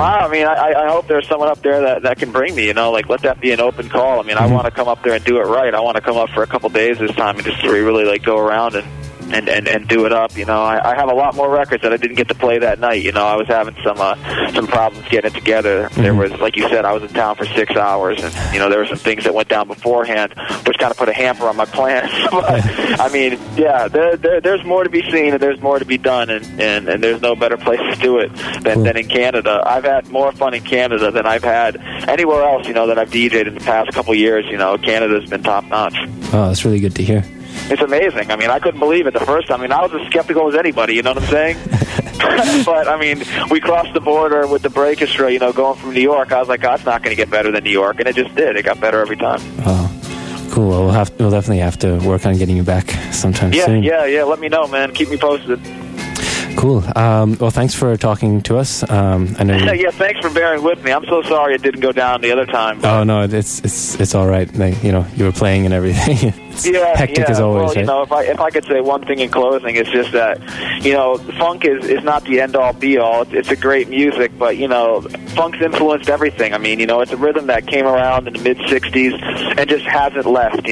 I hope there's someone up there that can bring me, let that be an open call. I mean, I want to come up there and do it right. I want to come up for a couple days this time and just really, go around and do it up. I have a lot more records that I didn't get to play that night. I was having some problems getting it together. There was, like you said, I was in town for 6 hours, and there were some things that went down beforehand, which kind of put a hamper on my plans. But I mean, there's more to be seen, and there's more to be done, and there's no better place to do it than in Canada. I've had more fun in Canada than I've had anywhere else. That I've DJ'd in the past couple years. Canada's been top notch. Oh, that's really good to hear. It's amazing. I mean, I couldn't believe it the first time. I mean, I was as skeptical as anybody, you know what I'm saying? But, I mean, we crossed the border with the Breakestra, going from New York. I was like, oh, it's not going to get better than New York. And it just did. It got better every time. Oh, cool. Well, we'll definitely have to work on getting you back sometime soon. Yeah. Let me know, man. Keep me posted. Cool. Well, thanks for talking to us. I know. Thanks for bearing with me. I'm so sorry it didn't go down the other time. Oh no, it's all right. You were playing and everything. It's hectic as always. Well, if I could say one thing in closing, it's just that funk is not the end all be all. It's a great music, but funk's influenced everything. I mean, it's a rhythm that came around in the mid '60s and just hasn't left.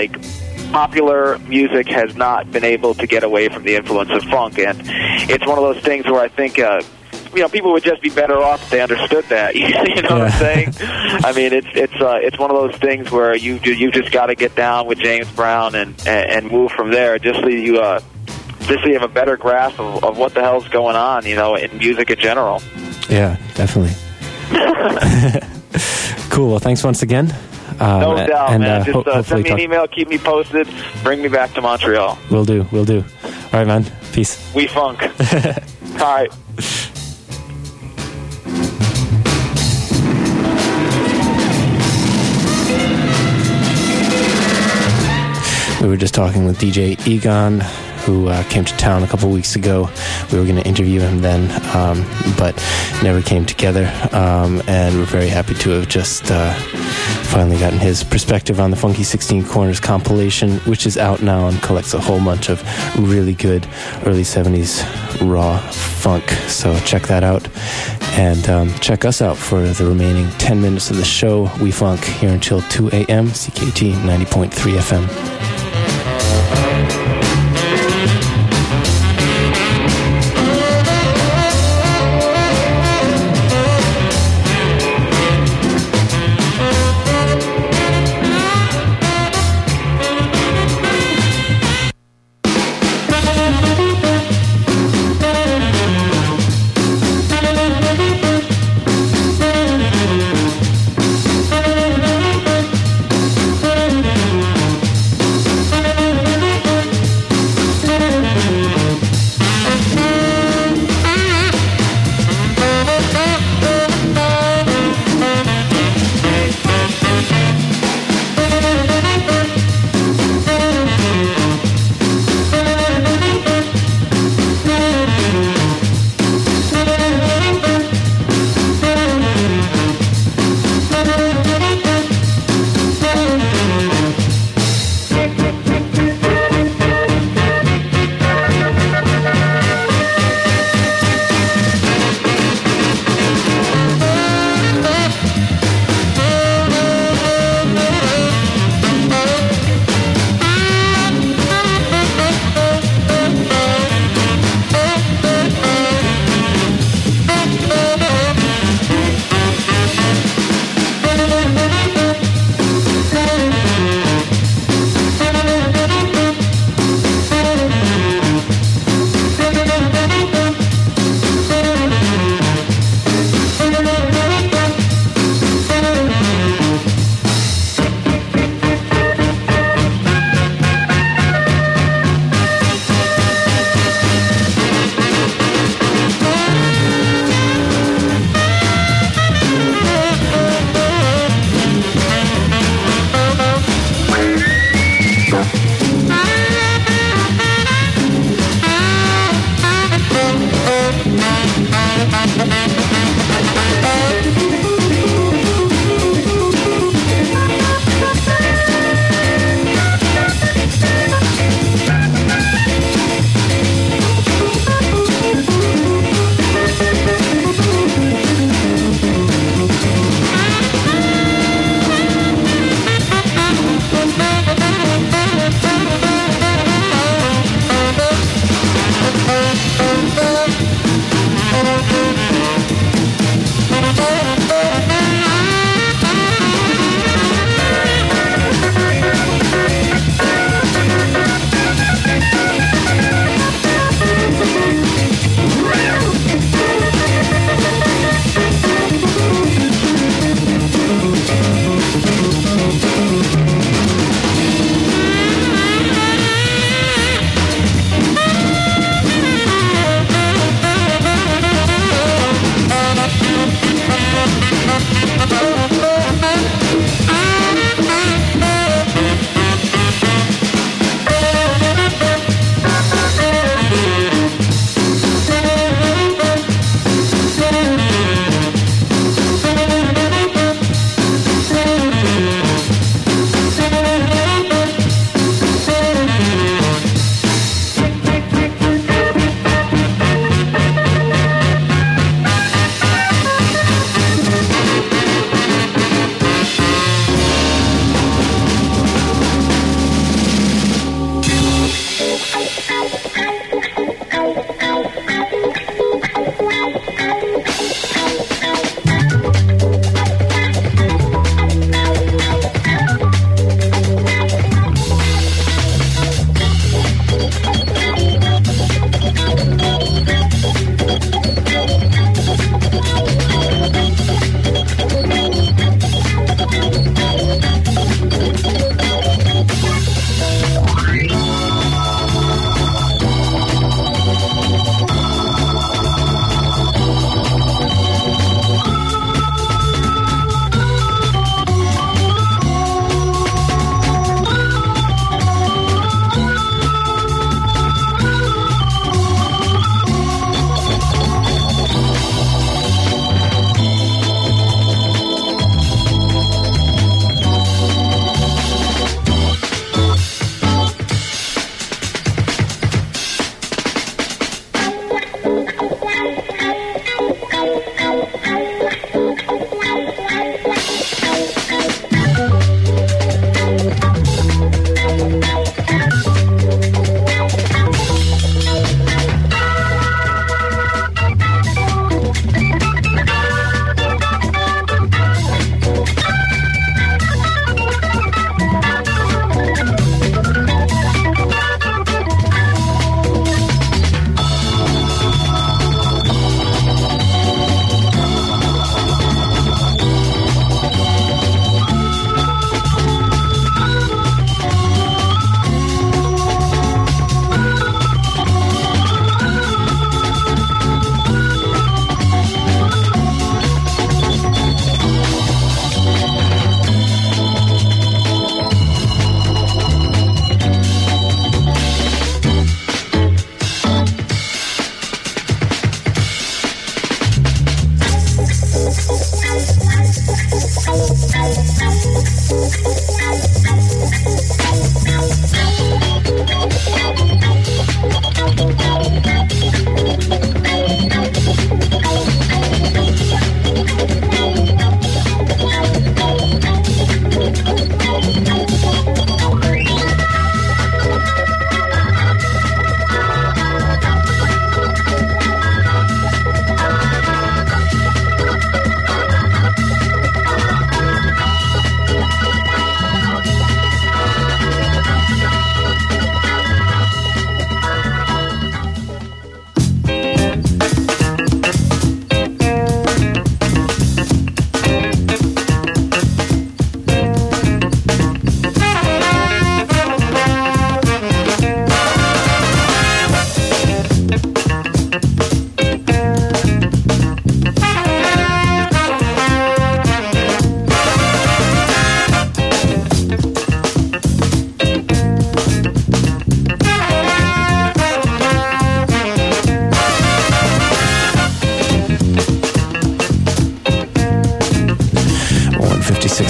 Popular music has not been able to get away from the influence of funk, and it's one of those things where I think people would just be better off if they understood that. You know what I'm saying? I mean, it's one of those things where you just got to get down with James Brown and move from there, just so you have a better grasp of what the hell's going on, in music in general. Yeah, definitely. Cool. Well, thanks once again. No doubt, and, man. Just hopefully send me an email, keep me posted, bring me back to Montreal. Will do. All right, man. Peace. We funk. All right. We were just talking with DJ Egon, who came to town a couple weeks ago. We were going to interview him then, but never came together. And we're very happy to have just finally gotten his perspective on the Funky 16 Corners compilation, which is out now and collects a whole bunch of really good early 70s raw funk. So check that out. And check us out for the remaining 10 minutes of the show. We Funk here until 2 a.m. CKT 90.3 FM.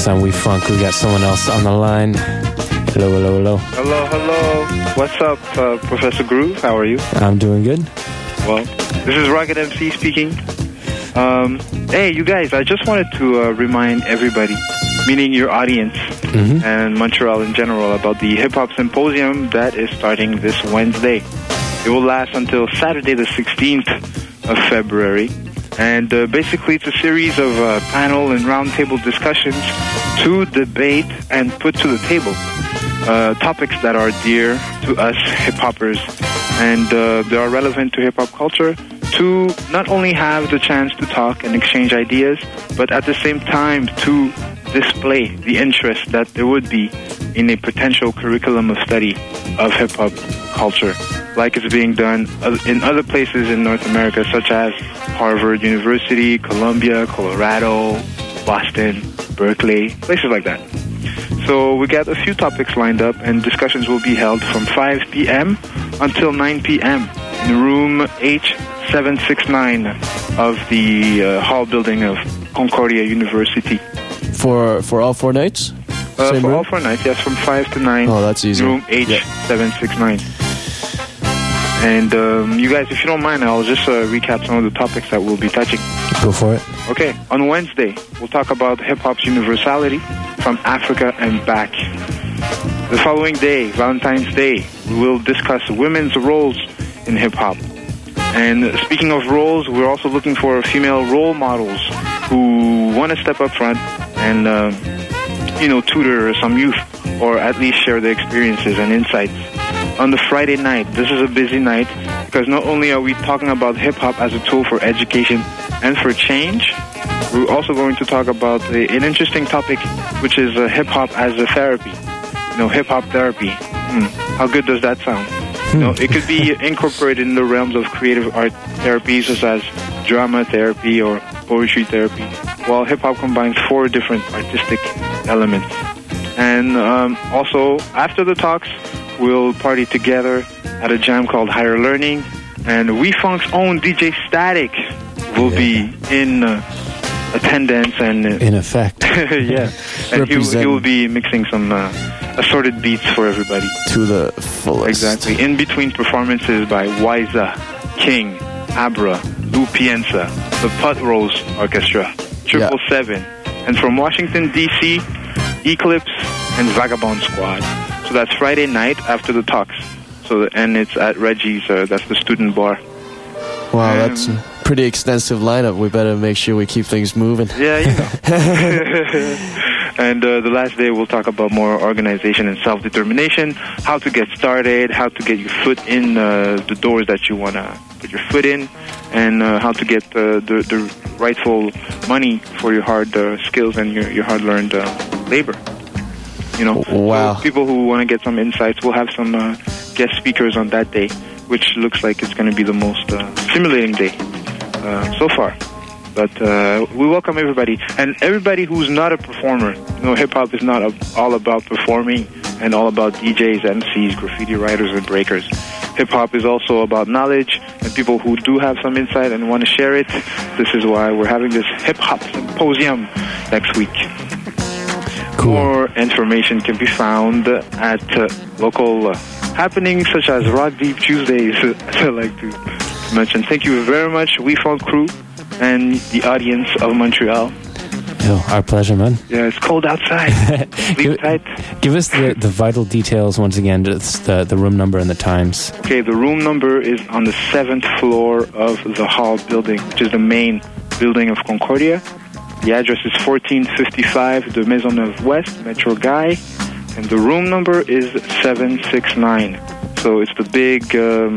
Next on We Funk, we got someone else on the line. Hello, hello, hello. Hello, hello. What's up, Professor Groove? How are you? I'm doing good. Well, this is Rocket MC speaking. Hey, you guys, I just wanted to remind everybody, meaning your audience and Montreal in general, about the Hip Hop Symposium that is starting this Wednesday. It will last until Saturday the 16th of February. And basically it's a series of panel and roundtable discussions to debate and put to the table topics that are dear to us hip-hoppers and they are relevant to hip-hop culture, to not only have the chance to talk and exchange ideas, but at the same time to display the interest that there would be in a potential curriculum of study of hip-hop culture, like it's being done in other places in North America, such as Harvard University, Columbia, Colorado, Boston, Berkeley, places like that. So we got a few topics lined up, and discussions will be held from 5 p.m. until 9 p.m. in room H769 of the hall building of Concordia University. For all 4 nights? For all 4 nights, yes, from 5 to 9. Oh, that's easy. Room H769. And you guys, if you don't mind, I'll just recap some of the topics that we'll be touching. Go for it. Okay, on Wednesday, we'll talk about hip-hop's universality from Africa and back. The following day, Valentine's Day, we will discuss women's roles in hip-hop. And speaking of roles, we're also looking for female role models who want to step up front and, tutor some youth, or at least share their experiences and insights. On the Friday night, this is a busy night because not only are we talking about hip-hop as a tool for education and for change, we're also going to talk about an interesting topic, which is hip-hop as a therapy. Hip-hop therapy. How good does that sound? It could be incorporated in the realms of creative art therapies, such as drama therapy or poetry therapy, while hip-hop combines 4 different artistic elements. And also, after the talks, we'll party together at a jam called Higher Learning, and We Funk's own DJ Static will be in attendance and in effect. Yeah, and he will be mixing some assorted beats for everybody to the fullest. Exactly. In between performances by Wiza, King, Abra, Lou Pienza, the Putt Rose Orchestra, 777, and from Washington D.C., Eclipse and Vagabond Squad. So that's Friday night after the talks. And it's at Reggie's. That's the student bar. Wow, that's a pretty extensive lineup. We better make sure we keep things moving. Yeah, you know. And the last day we'll talk about more organization and self-determination, how to get started, how to get your foot in the doors that you want to put your foot in, and how to get the rightful money for your hard skills and your hard-learned labor. Wow. So people who want to get some insights, we'll have some guest speakers on that day, which looks like it's going to be the most stimulating day so far. But we welcome everybody. And everybody who's not a performer. Hip-hop is not all about performing and all about DJs, MCs, graffiti writers, and breakers. Hip-hop is also about knowledge and people who do have some insight and want to share it. This is why we're having this Hip-Hop Symposium next week. Cool. More information can be found at local happenings such as Rock Deep Tuesdays, as I like to mention. Thank you very much, We Funk crew, and the audience of Montreal. Our pleasure, man. Yeah, it's cold outside. Sleep tight. Give us the vital details once again, just the room number and the times. Okay, the room number is on the 7th floor of the hall building, which is the main building of Concordia. The address is 1455 de Maisonneuve West, Metro Guy, and the room number is 769. So it's the big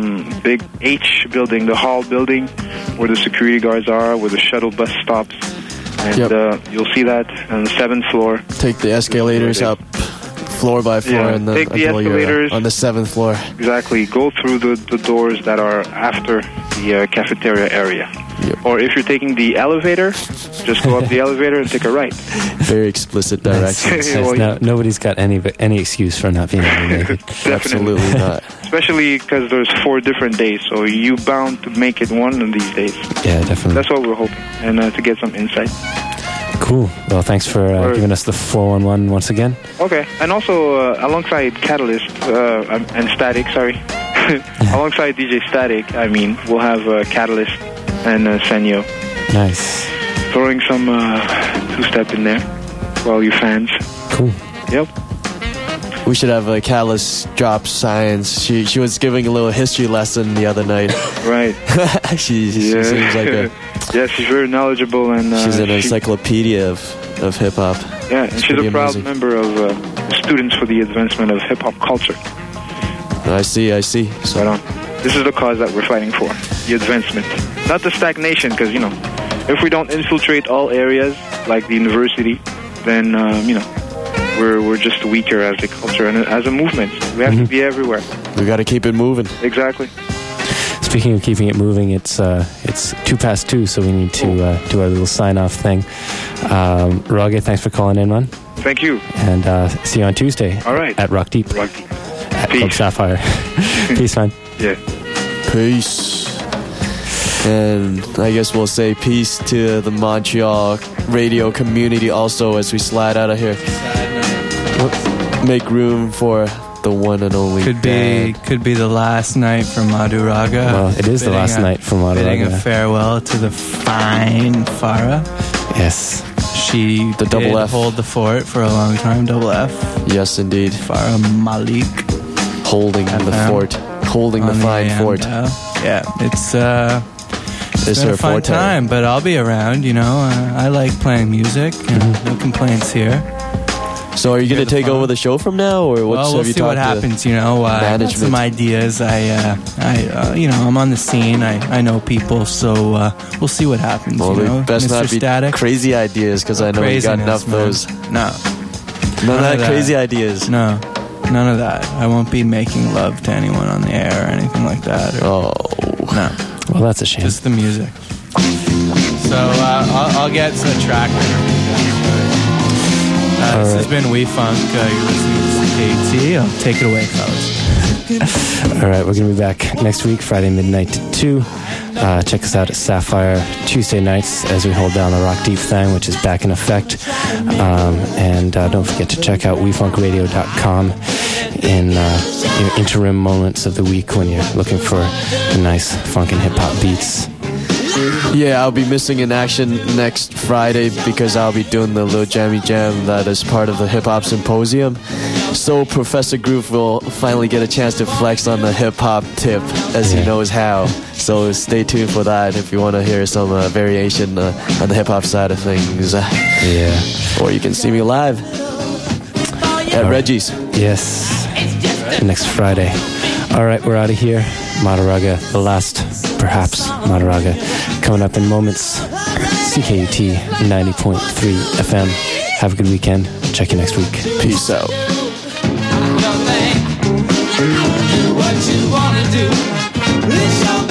H building, the hall building, where the security guards are, where the shuttle bus stops. And you'll see that on the 7th floor. Take the escalators up floor by floor, and then take the escalators on the 7th floor. Exactly. Go through the doors that are after the cafeteria area. Yep. Or if you're taking the elevator, just go up the elevator and take a right. Very explicit directions. Nobody's got any excuse for not being able to make it. Absolutely not. Especially because there's 4 different days, so you bound to make it one of these days. Yeah, definitely. That's what we're hoping, and to get some insight. Cool. Well, thanks for giving us the 411 once again. Okay. And also, alongside Catalyst and Static, sorry. Alongside DJ Static, we'll have Catalyst and Senyo. Nice. Throwing some two-step in there for all you fans. Cool. Yep. We should have Catalyst drop science. She was giving a little history lesson the other night. Right. she seems like a... Yeah, she's very knowledgeable and... she's an encyclopedia of hip-hop. Yeah, and she's a proud member of Students for the Advancement of Hip-Hop Culture. I see. So, right on. This is the cause that we're fighting for, the advancement. Not the stagnation, because, if we don't infiltrate all areas, like the university, then, we're just weaker as a culture and as a movement. We have to be everywhere. We got to keep it moving. Exactly. Speaking of keeping it moving, it's 2:02, so we need to do our little sign-off thing. Rage, thanks for calling in, man. Thank you. And see you on Tuesday. All right. At Rock Deep. Rock Deep. At Club Sapphire. Peace, man. Yeah. Peace. And I guess we'll say peace to the Montreal radio community also as we slide out of here. Make room for the one and only could be the last night for Madhuraga. Well, it is the last night for Madhuraga. Bidding a farewell to the fine Farah. Yes. She did hold the fort for a long time. Double F. Yes, indeed. Farah Malik. Holding the fort. Holding the fine fort. Yeah, it's been a fun time, but I'll be around, I like playing music, and no complaints here. So are you going to take over the show from now, or what's? Well, we'll see what happens. Management. Some ideas. I'm on the scene. I know people, so we'll see what happens. Well, best Mr. not be Static. Crazy ideas, because I know you got enough of those. No, none of that crazy ideas. No, none of that. I won't be making love to anyone on the air or anything like that. No. Well, that's a shame. Just the music. So I'll get to the track. This has been We Funk. You're listening to KT. I'll take it away, fellas. All right, we're going to be back next week, Friday midnight to 2. Check us out at Sapphire Tuesday nights as we hold down the Rock Deep thing, which is back in effect. And don't forget to check out wefunkradio.com in your interim moments of the week when you're looking for the nice funk and hip-hop beats. Yeah, I'll be missing in action next Friday because I'll be doing the Lil Jammy Jam that is part of the Hip Hop Symposium. So Professor Groove will finally get a chance to flex on the hip hop tip as he knows how. So stay tuned for that if you want to hear some variation on the hip hop side of things. Yeah. Or you can see me live at Reggie's. Yes. Next Friday. All right, we're out of here. Madhuraga, the last, perhaps, Madhuraga. Coming up in moments. CKUT 90.3 FM. Have a good weekend. Check you next week. Peace out. What you wanna do?